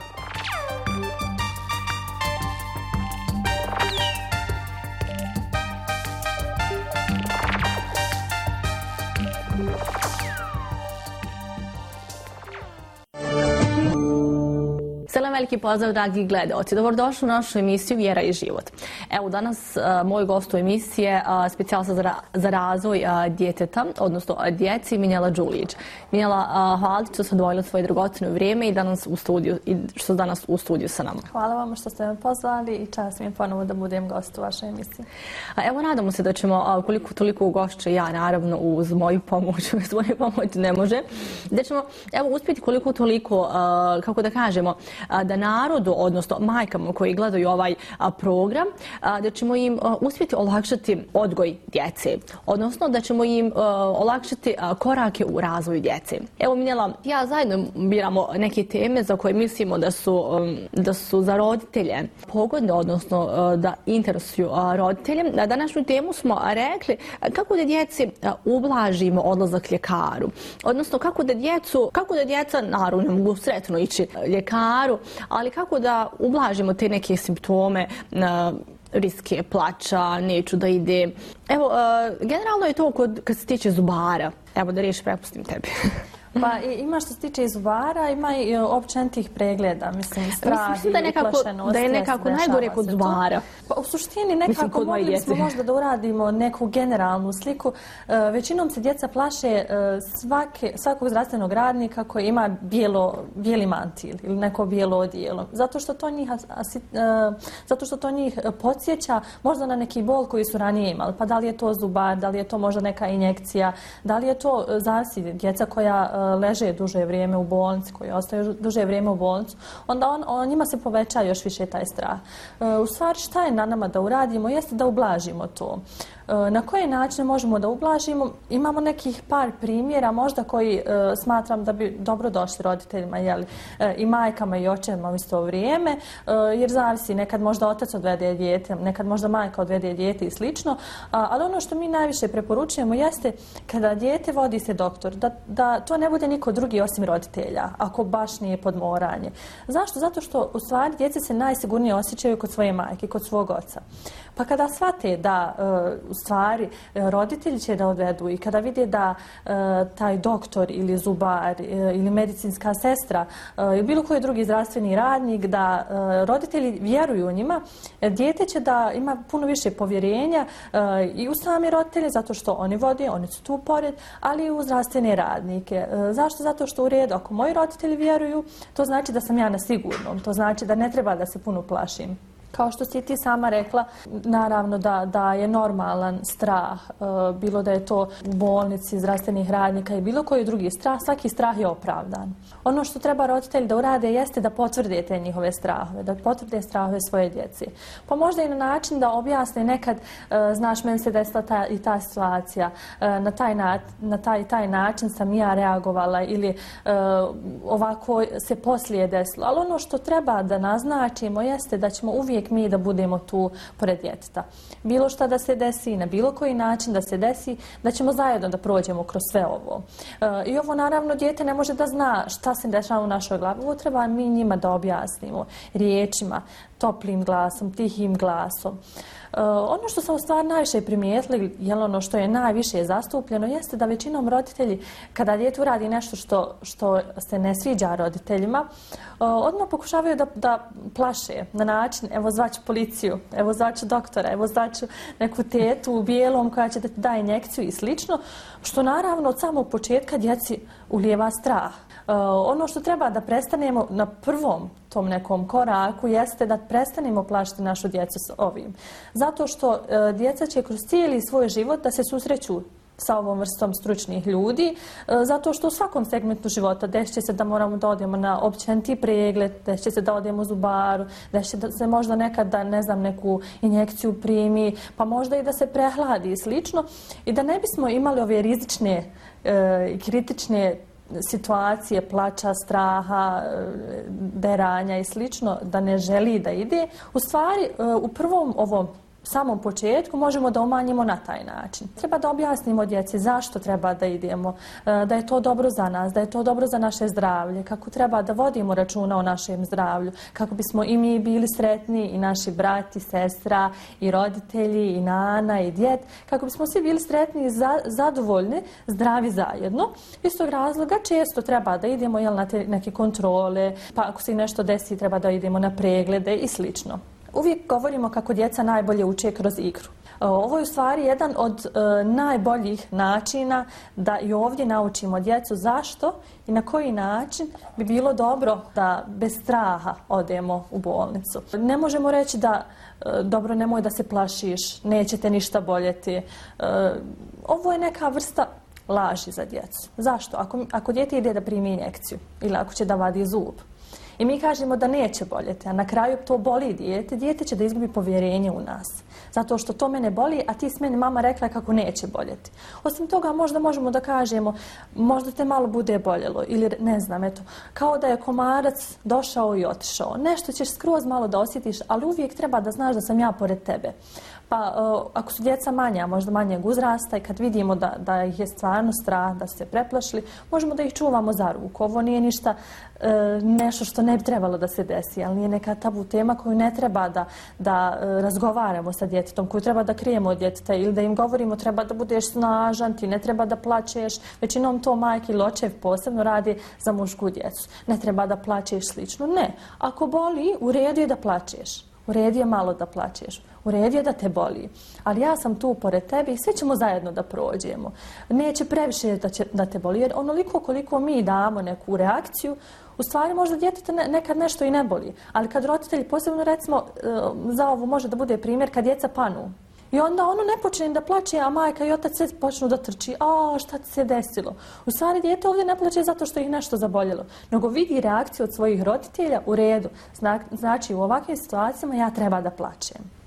S17: Veliki pozdrav, dragi gledaoci. Dobrodošli u našu emisiju Vjera i život. Evo, danas a, moj gost u emisiji je specijalista za, ra za razvoj a, djeteta, odnosno a, djeci, Minjela Đulić. Minjela, a, hvala što ste odvojili svoje dragocjeno vrijeme i, danas u studiju, i što ste danas u studiju sa nama.
S18: Hvala vam što ste me pozvali i čast mi je ponovo da budem gost u vašoj emisiji.
S17: A, evo, nadamo se da ćemo, a, koliko toliko ugošće ja, naravno, uz moju pomoć, uz moju pomoć ne može, da ćemo, evo, uspjeti koliko toliko, a, kako da kažemo, a, da narodu, odnosno majkama koji gledaju ovaj a, program, a, da ćemo im a, uspjeti olakšati odgoj djece, odnosno da ćemo im a, olakšati a, korake u razvoju djece. Evo, Minjela, ja zajedno biramo neke teme za koje mislimo da su, um, da su za roditelje pogodne, odnosno a, da interesuju a, roditelje. Na današnju temu smo a, rekli a, kako da djeci a, ublažimo odlazak ljekaru, odnosno kako da djecu, kako da djeca naravno mogu sretno ići ljekaru, ali kako da ublažimo te neke simptome, riske plača, neću da ide. Evo, generalno je to kod, kad se tiče zubara. Evo da riješi, prepustim tebi.
S18: Pa ima što se tiče i zubara, ima i općenitih pregleda, mislim, strah
S17: mislim, da je nekako,
S18: uplašenost.
S17: Da je nekako najgore kod zubara.
S18: Pa, u suštini nekako mogli smo možda da uradimo neku generalnu sliku. E, većinom se djeca plaše e, svake, svakog zdravstvenog radnika koji ima bijelo, bijeli mantil ili neko bijelo odijelo. Zato što to njih, asi, e, zato što to njih podsjeća možda na neki bol koji su ranije imali. Pa da li je to zubar, da li je to možda neka injekcija, da li je to zasjed, djeca koja leže duže vrijeme u bolnici, koji ostaju duže vrijeme u bolnicu, onda on, on, njima se poveća još više taj strah. E, u stvari, šta je na nama da uradimo? Jeste da ublažimo to. Na koje načine možemo da ublažimo? Imamo nekih par primjera možda koji smatram da bi dobro došli roditeljima, jeli, i majkama i očevima u isto vrijeme, jer zavisi, nekad možda otac odvede dijete, nekad možda majka odvede dijete i slično, ali ono što mi najviše preporučujemo jeste kada dijete vodi se doktor, da, da to ne bude niko drugi osim roditelja, ako baš nije podmoranje. Zašto? Zato što u stvari djeca se najsigurnije osjećaju kod svoje majke, kod svog oca. Pa kada shvate da uh, u stvari uh, roditelji će da odvedu i kada vide da uh, taj doktor ili zubar uh, ili medicinska sestra uh, ili bilo koji drugi zdravstveni radnik, da uh, roditelji vjeruju u njima, dijete će da ima puno više povjerenja uh, i u sami roditelje, zato što oni vode, oni su tu pored, ali i u zdravstvene radnike. Uh, zašto? Zato što u redu, ako moji roditelji vjeruju, to znači da sam ja na sigurnom, to znači da ne treba da se puno plašim. Kao što si ti sama rekla, naravno da, da je normalan strah, uh, bilo da je to u bolnici, zdravstvenih radnika i bilo koji drugi strah, svaki strah je opravdan. Ono što treba roditelji da urade jeste da potvrde te njihove strahove, da potvrde strahove svoje djece. Pa možda i na način da objasne nekad, uh, znaš, meni se desila ta i ta situacija, uh, na taj, na, na taj, taj način sam ja reagovala ili uh, ovako se poslije desilo. Ali ono što treba da naznačimo jeste da ćemo uvijek mi da budemo tu pored djeteta. Bilo šta da se desi, na bilo koji način da se desi, da ćemo zajedno da prođemo kroz sve ovo. E, I ovo naravno dijete ne može da zna šta se dešava u našoj glavi. Ovo treba mi njima da objasnimo riječima, toplim glasom, tihim glasom. Uh, ono što sam u stvari najviše primijetili, jel ono što je najviše zastupljeno, jeste da većinom roditelji, kada dijete uradi nešto što, što se ne sviđa roditeljima, uh, odmah pokušavaju da, da plaše na način, evo zvaću policiju, evo zvaću doktora, evo zvaću neku tetu u bijelom koja će da ti da injekciju i slično, što naravno od samog početka djeci ulijeva strah. Uh, ono što treba da prestanemo na prvom tom nekom koraku jeste da prestanemo plašiti našu djecu s ovim. Zato što uh, djeca će kroz cijeli svoj život da se susreću sa ovom vrstom stručnih ljudi, uh, zato što u svakom segmentu života desit će se da moramo da odemo na općeniti pregled, desit će se da odemo u zubaru, desit će da se možda nekad da, ne znam, neku injekciju primi, pa možda i da se prehladi i slično. I da ne bismo imali ove rizične i uh, kritične situacije, plača, straha, deranja i slično, da ne želi da ide, u stvari u prvom ovom samom početku možemo da umanjimo na taj način. Treba da objasnimo djeci zašto treba da idemo, da je to dobro za nas, da je to dobro za naše zdravlje, kako treba da vodimo računa o našem zdravlju, kako bismo i mi bili sretni, i naši brati, sestra, i roditelji, i nana, i djed, kako bismo svi bili sretni i za, zadovoljni, zdravi zajedno. Iz tog razloga često treba da idemo, jel, na te neke kontrole, pa ako se nešto desi treba da idemo na preglede i slično. Uvijek govorimo kako djeca najbolje uče kroz igru. Ovo je u stvari jedan od e, najboljih načina da i ovdje naučimo djecu zašto i na koji način bi bilo dobro da bez straha odemo u bolnicu. Ne možemo reći da e, dobro, nemoj da se plašiš, neće te ništa boljeti. E, ovo je neka vrsta laži za djecu. Zašto? Ako, ako dijete ide da primi injekciju ili ako će da vadi zub, i mi kažemo da neće boljeti, a na kraju to boli dijete, dijete će da izgubi povjerenje u nas. Zato što to mene boli, a ti s meni mama rekla kako neće boljeti. Osim toga, možda možemo da kažemo, možda te malo bude boljelo, ili ne znam, eto, kao da je komarac došao i otišao. Nešto ćeš skroz malo da osjetiš, ali uvijek treba da znaš da sam ja pored tebe. Pa uh, ako su djeca manja, možda manjeg uzrasta i kad vidimo da, da ih je stvarno strah, da su se preplašili, možemo da ih čuvamo za ruku. Ovo nije ništa uh, nešto što ne bi trebalo da se desi, ali nije neka tabu tema koju ne treba da, da uh, razgovaramo sa djetetom, koju treba da krijemo od djeteta ili da im govorimo treba da budeš snažan, ti ne treba da plačeš. Većinom to majke ili očev posebno radi za mušku djecu. Ne treba da plačeš slično. Ne. Ako boli, u redu je da plačeš. U redu je malo da plačeš. U redu je da te boli. Ali ja sam tu pored tebe i svi ćemo zajedno da prođemo. Neće previše da, će, da te boli. Jer onoliko koliko mi damo neku reakciju, u stvari možda djeteta ne, nekad nešto i ne boli. Ali kad roditelji, posebno recimo, za ovo može da bude primjer kad djeca panu. I onda ono ne počne da plače, a majka i otac sve počnu da trči. A, šta ti se desilo? U stvari dijete ovdje ne plače zato što ih nešto zaboljelo, nego vidi reakciju od svojih roditelja u redu. Zna, znači u ovakvim situacijama ja treba da plačem.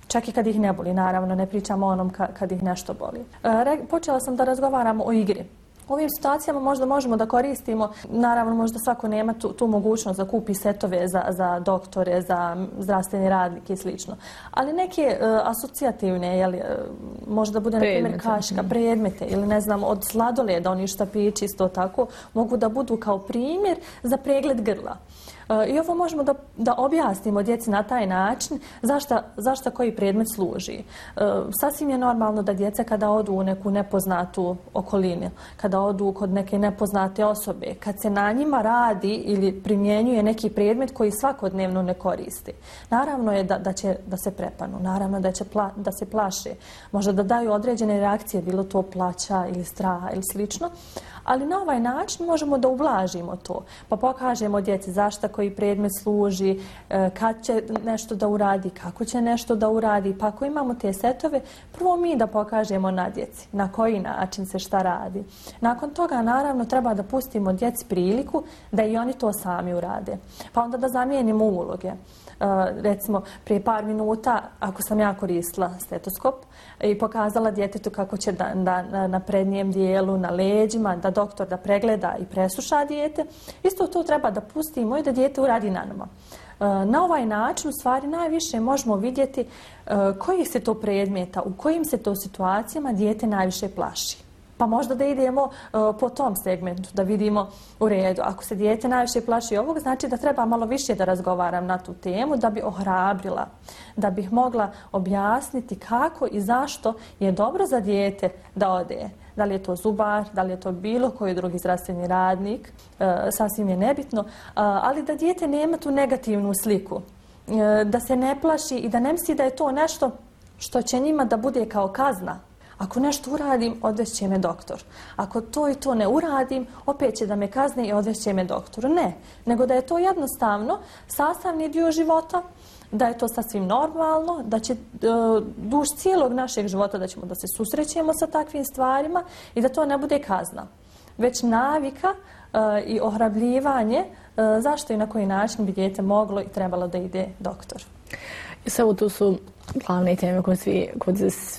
S18: Čak i kad ih ne boli, naravno, ne pričamo o onom kad ih nešto boli. E, počela sam da razgovaram o igri. U ovim situacijama možda možemo da koristimo, naravno možda svako nema tu, tu mogućnost da kupi setove za, za doktore, za zdravstveni radnike i slično. Ali neke uh, asocijativne, jeli, uh, možda bude na primjer kaška, predmete ili ne znam od sladoleda, oni štapići isto tako, mogu da budu kao primjer za pregled grla. I ovo možemo da, da objasnimo djeci na taj način zašta, zašta koji predmet služi. E, sasvim je normalno da djeca kada odu u neku nepoznatu okolinu, kada odu kod neke nepoznate osobe, kad se na njima radi ili primjenjuje neki predmet koji svakodnevno ne koristi. Naravno je da, da će da se prepanu, naravno da će pla, da se plaše, možda da daju određene reakcije, bilo to plaća ili straha ili slično. Ali na ovaj način možemo da ublažimo to, pa pokažemo djeci zašta koji predmet služi, kad će nešto da uradi, kako će nešto da uradi. Pa ako imamo te setove, prvo mi da pokažemo na djeci na koji način se šta radi. Nakon toga, naravno, treba da pustimo djeci priliku da i oni to sami urade. Pa onda da zamijenimo uloge. Uh, recimo, prije par minuta, ako sam ja koristila stetoskop i pokazala djetetu kako će da, da na prednjem dijelu, na leđima, da doktor da pregleda i presluša dijete, isto to treba da pustimo i da dijete uradi na nama. Uh, na ovaj način, u stvari, najviše možemo vidjeti uh, koji se to predmeta, u kojim se to situacijama dijete najviše plaši. Pa možda da idemo uh, po tom segmentu, da vidimo u redu. Ako se dijete najviše plaši ovog, znači da treba malo više da razgovaram na tu temu, da bi ohrabrila, da bih mogla objasniti kako i zašto je dobro za dijete da ode. Da li je to zubar, da li je to bilo koji drugi zdravstveni radnik, uh, sasvim je nebitno, uh, ali da dijete nema tu negativnu sliku, uh, da se ne plaši i da ne misli da je to nešto što će njima da bude kao kazna. Ako nešto uradim, odvešće me doktor. Ako to i to ne uradim, opet će da me kazne i odvešće me doktor. Ne, nego da je to jednostavno sastavni dio života, da je to sasvim normalno, da će uh, duž cijelog našeg života da ćemo da se susrećemo sa takvim stvarima i da to ne bude kazna. Već navika uh, i ohrabljivanje uh, zašto i na koji način bi dijete moglo i trebalo da ide doktor.
S17: Sve tu su glavne teme kod, svi, kod,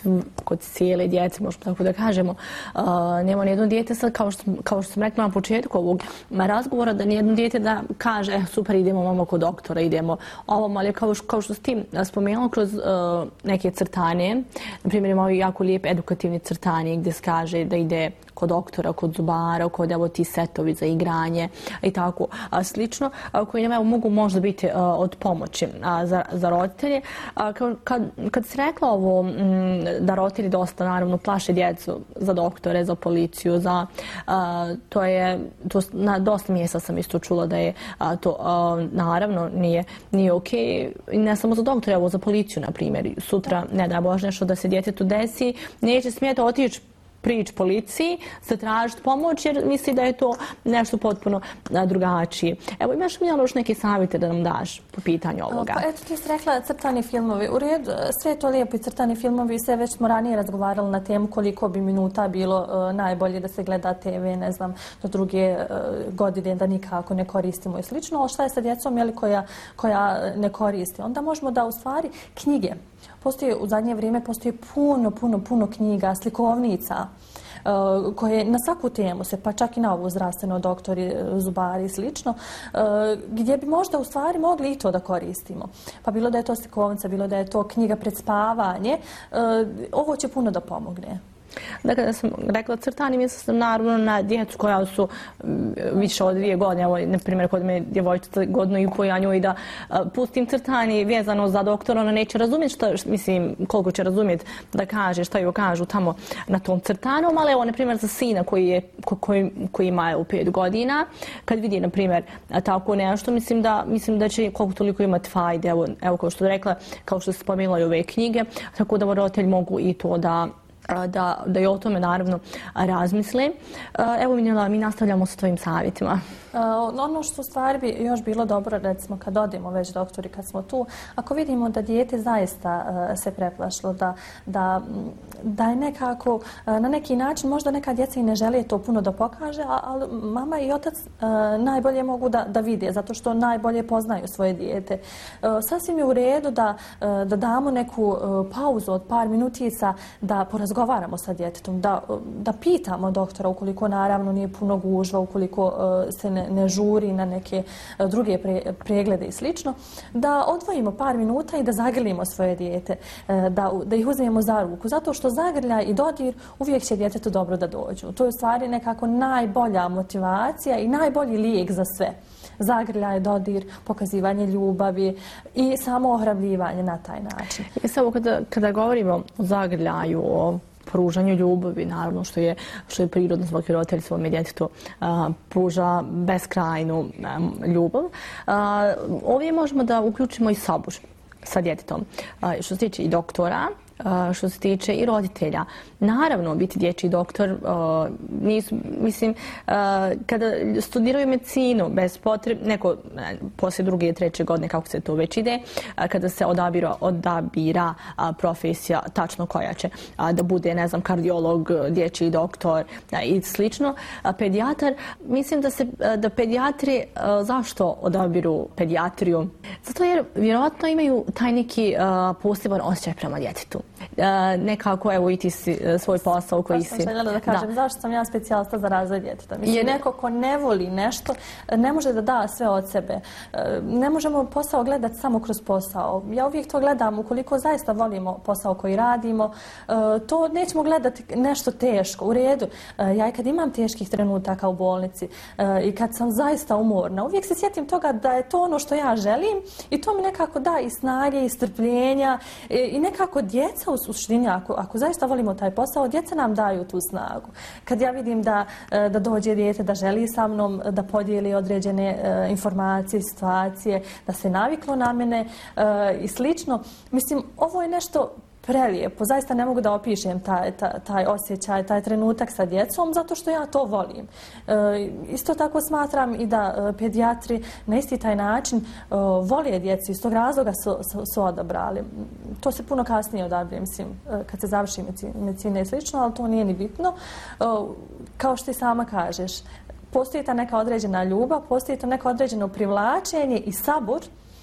S17: kod cijele djece, možemo tako da kažemo. Uh, nema nijedno dijete sad, kao što, kao što sam rekla na početku ovog razgovora, da nijedno dijete da kaže eh, super, idemo mamo kod doktora, idemo ovom, ali kao, kao što s tim spomenula kroz uh, neke crtane, na primjer imamo jako lijep edukativni crtanje gdje se kaže da ide kod doktora, kod zubara, kod evo ti setovi za igranje i tako a, slično, a, koji nam evo, mogu možda biti a, od pomoći a, za, za roditelje. A, kad, kad si rekla ovo m, da roditelji dosta naravno plaše djecu za doktore, za policiju, za, a, to je, to, na dosta mjesta sam isto čula da je a, to a, naravno nije, nije okej, okay. Ne samo za doktore, evo za policiju na primjer. Sutra, ne da Bože, nešto da se djetetu desi, neće smjeti otići prići policiji, zatražiti pomoć jer misli da je to nešto potpuno drugačije. Evo, imaš mi još neke savjete da nam daš po pitanju ovoga?
S18: Pa eto, ti si rekla crtani filmovi. U redu, sve je to lijepo i crtani filmovi, sve već smo ranije razgovarali na temu koliko bi minuta bilo uh, najbolje da se gleda te ve, ne znam, do druge uh, godine da nikako ne koristimo i slično. Ali šta je sa djecom, jeli, koja, koja ne koristi? Onda možemo da u stvari knjige. Postoji, u zadnje vrijeme postoji puno, puno, puno knjiga, slikovnica uh, koje na svaku temu se, pa čak i na ovu zdravstveno, doktori, zubari i slično, uh, gdje bi možda u stvari mogli i to da koristimo. Pa bilo da je to slikovnica, bilo da je to knjiga pred spavanje, uh, ovo će puno da pomogne.
S17: Dakle, da sam rekla crtani, mislim sam naravno na djecu koja su više od dvije godine. Evo, na primjer, kod me djevojčica godinu i po, ja njoj da uh, pustim crtani vezano za doktora, ona neće razumjeti šta, mislim, koliko će razumjeti da kaže, šta joj kažu tamo na tom crtanom, ali evo, na primjer, za sina koji, je, ko, koji, koji ima u pet godina, kad vidi, na primjer, tako nešto, mislim da, mislim da će koliko toliko imati fajde, evo, evo kao što je rekla, kao što se spomenula i ove knjige, tako da roditelji mogu i to da da, da i o tome naravno razmisle. Evo Minjela, mi nastavljamo sa tvojim savjetima.
S18: Ono što u stvari bi još bilo dobro, recimo kad odemo već doktori, kad smo tu, ako vidimo da dijete zaista se preplašilo, da, da, da je nekako na neki način, možda neka djeca i ne žele to puno da pokaže, ali mama i otac najbolje mogu da, da vide, zato što najbolje poznaju svoje dijete. Sasvim je u redu da, da damo neku pauzu od par minutica, da porazgovaramo sa djetetom, da, da pitamo doktora ukoliko naravno nije puno gužva, ukoliko se ne, ne žuri na neke druge pre, preglede i slično, da odvojimo par minuta i da zagrlimo svoje dijete, da, da ih uzmemo za ruku, zato što zagrljaj i dodir uvijek će djetetu dobro da dođu. To je u stvari nekako najbolja motivacija i najbolji lijek za sve. Zagrljaj, dodir, pokazivanje ljubavi i samo ohrabljivanje na taj način.
S17: I samo kada, kada govorimo o zagrljaju, o pružanju ljubavi, naravno što je, što je prirodno, svaki roditelj svome djetetu a, pruža beskrajnu a, ljubav. A, ovdje možemo da uključimo i sabor sa djetetom. A, što se tiče i doktora, a, što se tiče i roditelja. Naravno, biti dječji doktor, a, nisu, mislim, a, kada studiraju medicinu, bez potrebe, neko ne, poslije druge i treće godine, kako se to već ide, a, kada se odabira, odabira a, profesija tačno koja će a, da bude, ne znam, kardiolog, dječji doktor a, i slično, a, pedijatar, mislim da se, a, da pedijatri, a, zašto odabiru pedijatriju? Zato jer vjerojatno imaju taj neki a, poseban osjećaj prema djetetu. A, nekako, evo, i ti si svoj posao koji si...
S18: Pa sam željela da kažem, da. Zašto sam ja specijalista za razvoj djeteta? Mislim, je... neko ko ne voli nešto, ne može da da sve od sebe. Ne možemo posao gledati samo kroz posao. Ja uvijek to gledam, ukoliko zaista volimo posao koji radimo, to nećemo gledati nešto teško. U redu, ja i kad imam teških trenutaka u bolnici i kad sam zaista umorna, uvijek se sjetim toga da je to ono što ja želim i to mi nekako da i snage i strpljenja i nekako djeca u suštini, ako, ako zaista volimo taj posao, djeca nam daju tu snagu. Kad ja vidim da, da dođe dijete, da želi sa mnom da podijeli određene uh, informacije, situacije, da se naviklo na mene uh, i slično, mislim, ovo je nešto prelijepo. Zaista ne mogu da opišem taj, taj, taj osjećaj, taj trenutak sa djecom, zato što ja to volim. E, isto tako smatram i da e, pedijatri na isti taj način e, vole djeci, iz tog razloga su, su, su odabrali. To se puno kasnije odabire, mislim, e, kad se završi medicina i slično, ali to nije ni bitno. E, kao što ti sama kažeš, postoji ta neka određena ljubav, postoji to neko određeno privlačenje i sabor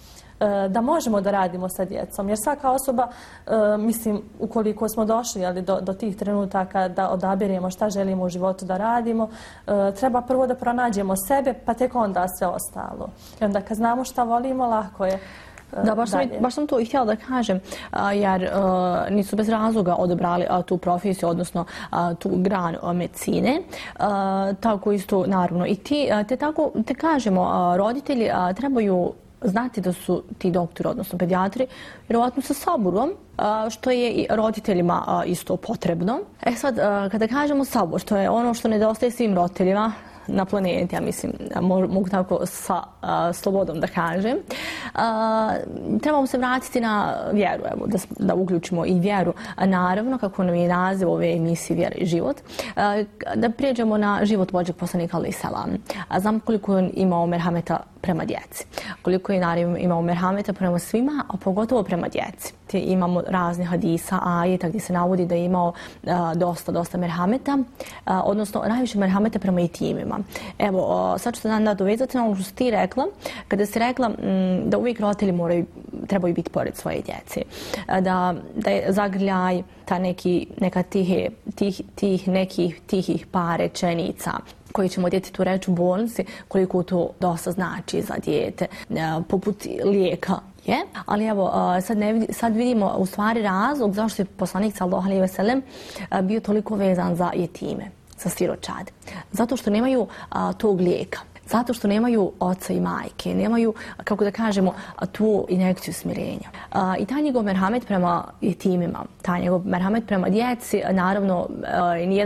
S18: da možemo da radimo sa djecom. Jer svaka osoba, mislim, ukoliko smo došli ali, do, do tih trenutaka da odabiremo šta želimo u životu da radimo, treba prvo da pronađemo sebe, pa tek onda sve ostalo. I onda kad znamo šta volimo, lako je.
S17: Da, baš sam, baš sam to i htjela da kažem, jer nisu bez razloga odabrali tu profesiju, odnosno tu granu medicine. Tako isto, naravno, i ti, te tako, te kažemo, roditelji trebaju znati da su ti doktori, odnosno pedijatri, vjerovatno sa saborom, što je i roditeljima isto potrebno. E sad, kada kažemo sabor, što je ono što nedostaje svim roditeljima na planeti, ja mislim, mogu tako sa a, slobodom da kažem. A, trebamo se vratiti na vjeru, evo, da, da uključimo i vjeru. A, naravno, kako nam je naziv ove emisije Vjera i život, a, da prijeđemo na život Božjeg poslanika alejhi selam. A znam koliko je imao merhameta prema djeci. Koliko je naravno imao merhameta prema svima, a pogotovo prema djeci. Te imamo razne hadisa, ajeta gdje se navodi da je imao a, dosta, dosta merhameta, a, odnosno najviše merhameta prema jetimima. Evo, sad ću se nadovezati na ono što ti rekla, kada si rekla m, da uvijek roditelji moraju, trebaju biti pored svoje djece. Da, da je zagrljaj, ta neki, neka tihe, tih, tih nekih tihih par rečenica koji ćemo djetetu reći u bolnici, koliko to dosta znači za dijete, poput lijeka. Je, ali evo, sad, ne, sad vidimo u stvari razlog zašto je poslanik sallallahu alejhi ve sellem bio toliko vezan za jetime, za siročade. Zato što nemaju a, tog lijeka. Zato što nemaju oca i majke, nemaju, kako da kažemo, tu injekciju smirenja. A, I taj njegov merhamet prema jetimima, taj njegov merhamet prema djeci, naravno, a, nijedan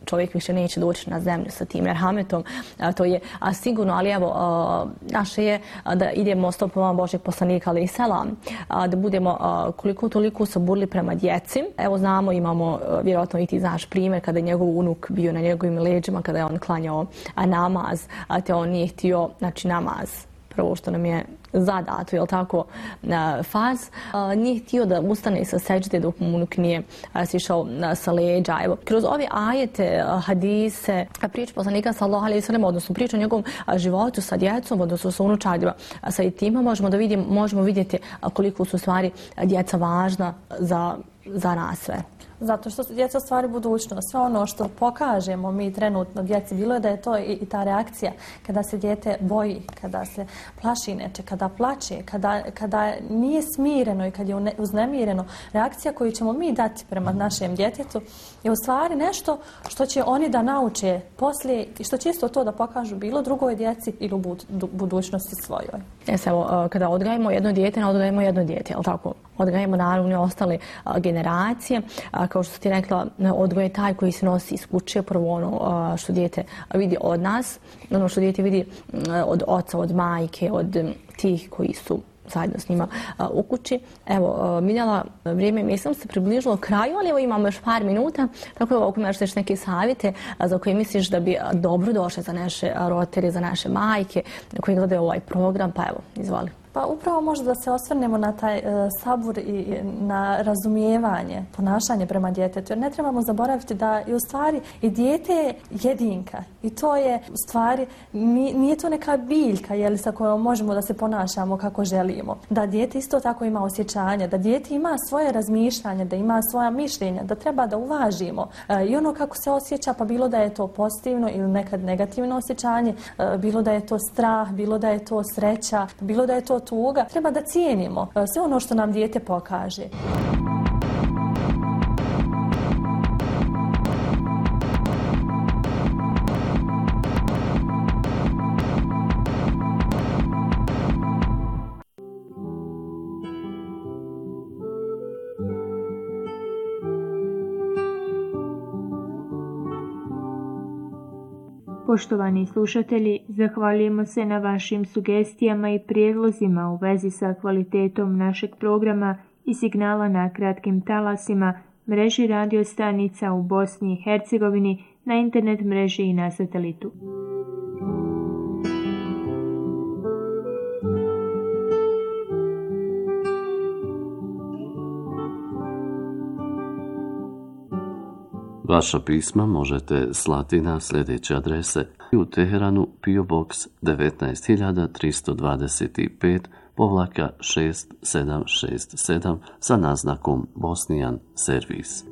S17: čovjek više neće doći na zemlju sa tim merhametom, to je a, sigurno, ali evo, a, naše je a, da idemo stopama Božeg poslanika, ali i selam, a, da budemo a, koliko toliko saburli prema djeci. Evo znamo, imamo, a, vjerojatno i ti znaš primjer, kada je njegov unuk bio na njegovim leđima, kada je on klanjao a, namaz, a te on nije htio, znači namaz, prvo što nam je zadato, jel tako, faz, nije htio da ustane sa sećde dok mu unuk nije sišao sa leđa. Evo, kroz ove ajete, hadise, priče poslanika sallallahu alejhi ve sellem, odnosno priča o njegovom životu sa djecom, odnosno sa unučadima, sa itima, možemo da vidimo, možemo vidjeti koliko su stvari djeca važna za, za nas sve.
S18: Zato što su djeca stvari budućnost. Sve ono što pokažemo mi trenutno djeci, bilo je da je to i, i ta reakcija kada se dijete boji, kada se plaši neče, kada plače, kada, kada nije smireno i kad je uznemireno. Reakcija koju ćemo mi dati prema našem djetetu je u stvari nešto što će oni da nauče poslije i što će isto to da pokažu bilo drugoj djeci ili u budućnosti svojoj.
S17: Jes, evo, kada odgajimo jedno dijete, ne odgajimo jedno dijete, je li tako? Odgajimo naravno i ostale a, generacije. A, kao što ti rekla, odgoj je taj koji se nosi iz kuće, prvo ono a, što dijete vidi od nas, ono što dijete vidi a, od oca, od majke, od tih koji su zajedno s njima a, u kući. Evo, a, Miljana, vrijeme mislim se približilo kraju, ali evo imamo još par minuta, tako da ako imaš neke savjete a, za koje misliš da bi a, dobro došle za naše roditelje, za naše majke koji gledaju ovaj program, pa evo, izvoli.
S18: Pa upravo možda da se osvrnemo na taj e, sabur i na razumijevanje, ponašanje prema djetetu. Jer ne trebamo zaboraviti da je u stvari i dijete je jedinka. I to je u stvari, nije to neka biljka jeli, sa kojom možemo da se ponašamo kako želimo. Da dijete isto tako ima osjećanja, da dijete ima svoje razmišljanje, da ima svoja mišljenja, da treba da uvažimo. E, I ono kako se osjeća, pa bilo da je to pozitivno ili nekad negativno osjećanje, e, bilo da je to strah, bilo da je to sreća, bilo da je to tuga, treba da cijenimo sve ono što nam dijete pokaže.
S16: Poštovani slušatelji, zahvaljujemo se na vašim sugestijama i prijedlozima u vezi sa kvalitetom našeg programa i signala na kratkim talasima, mreži radio stanica u Bosni i Hercegovini, na internet mreži i na satelitu.
S4: Vaša pisma možete slati na sljedeće adrese: u Teheranu P O Box devetnaest hiljada tristo dvadeset pet povlaka šest sedam šest sedam sa naznakom Bosnijan servis.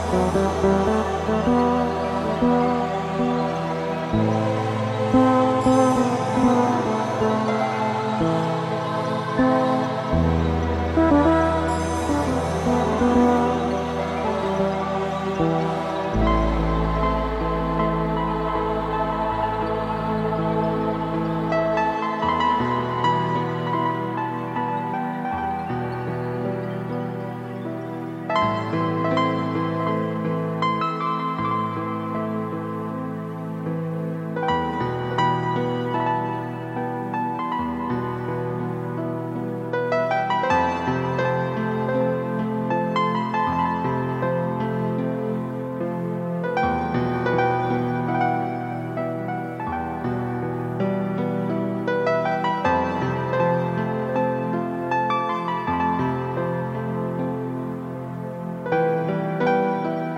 S19: Thank you.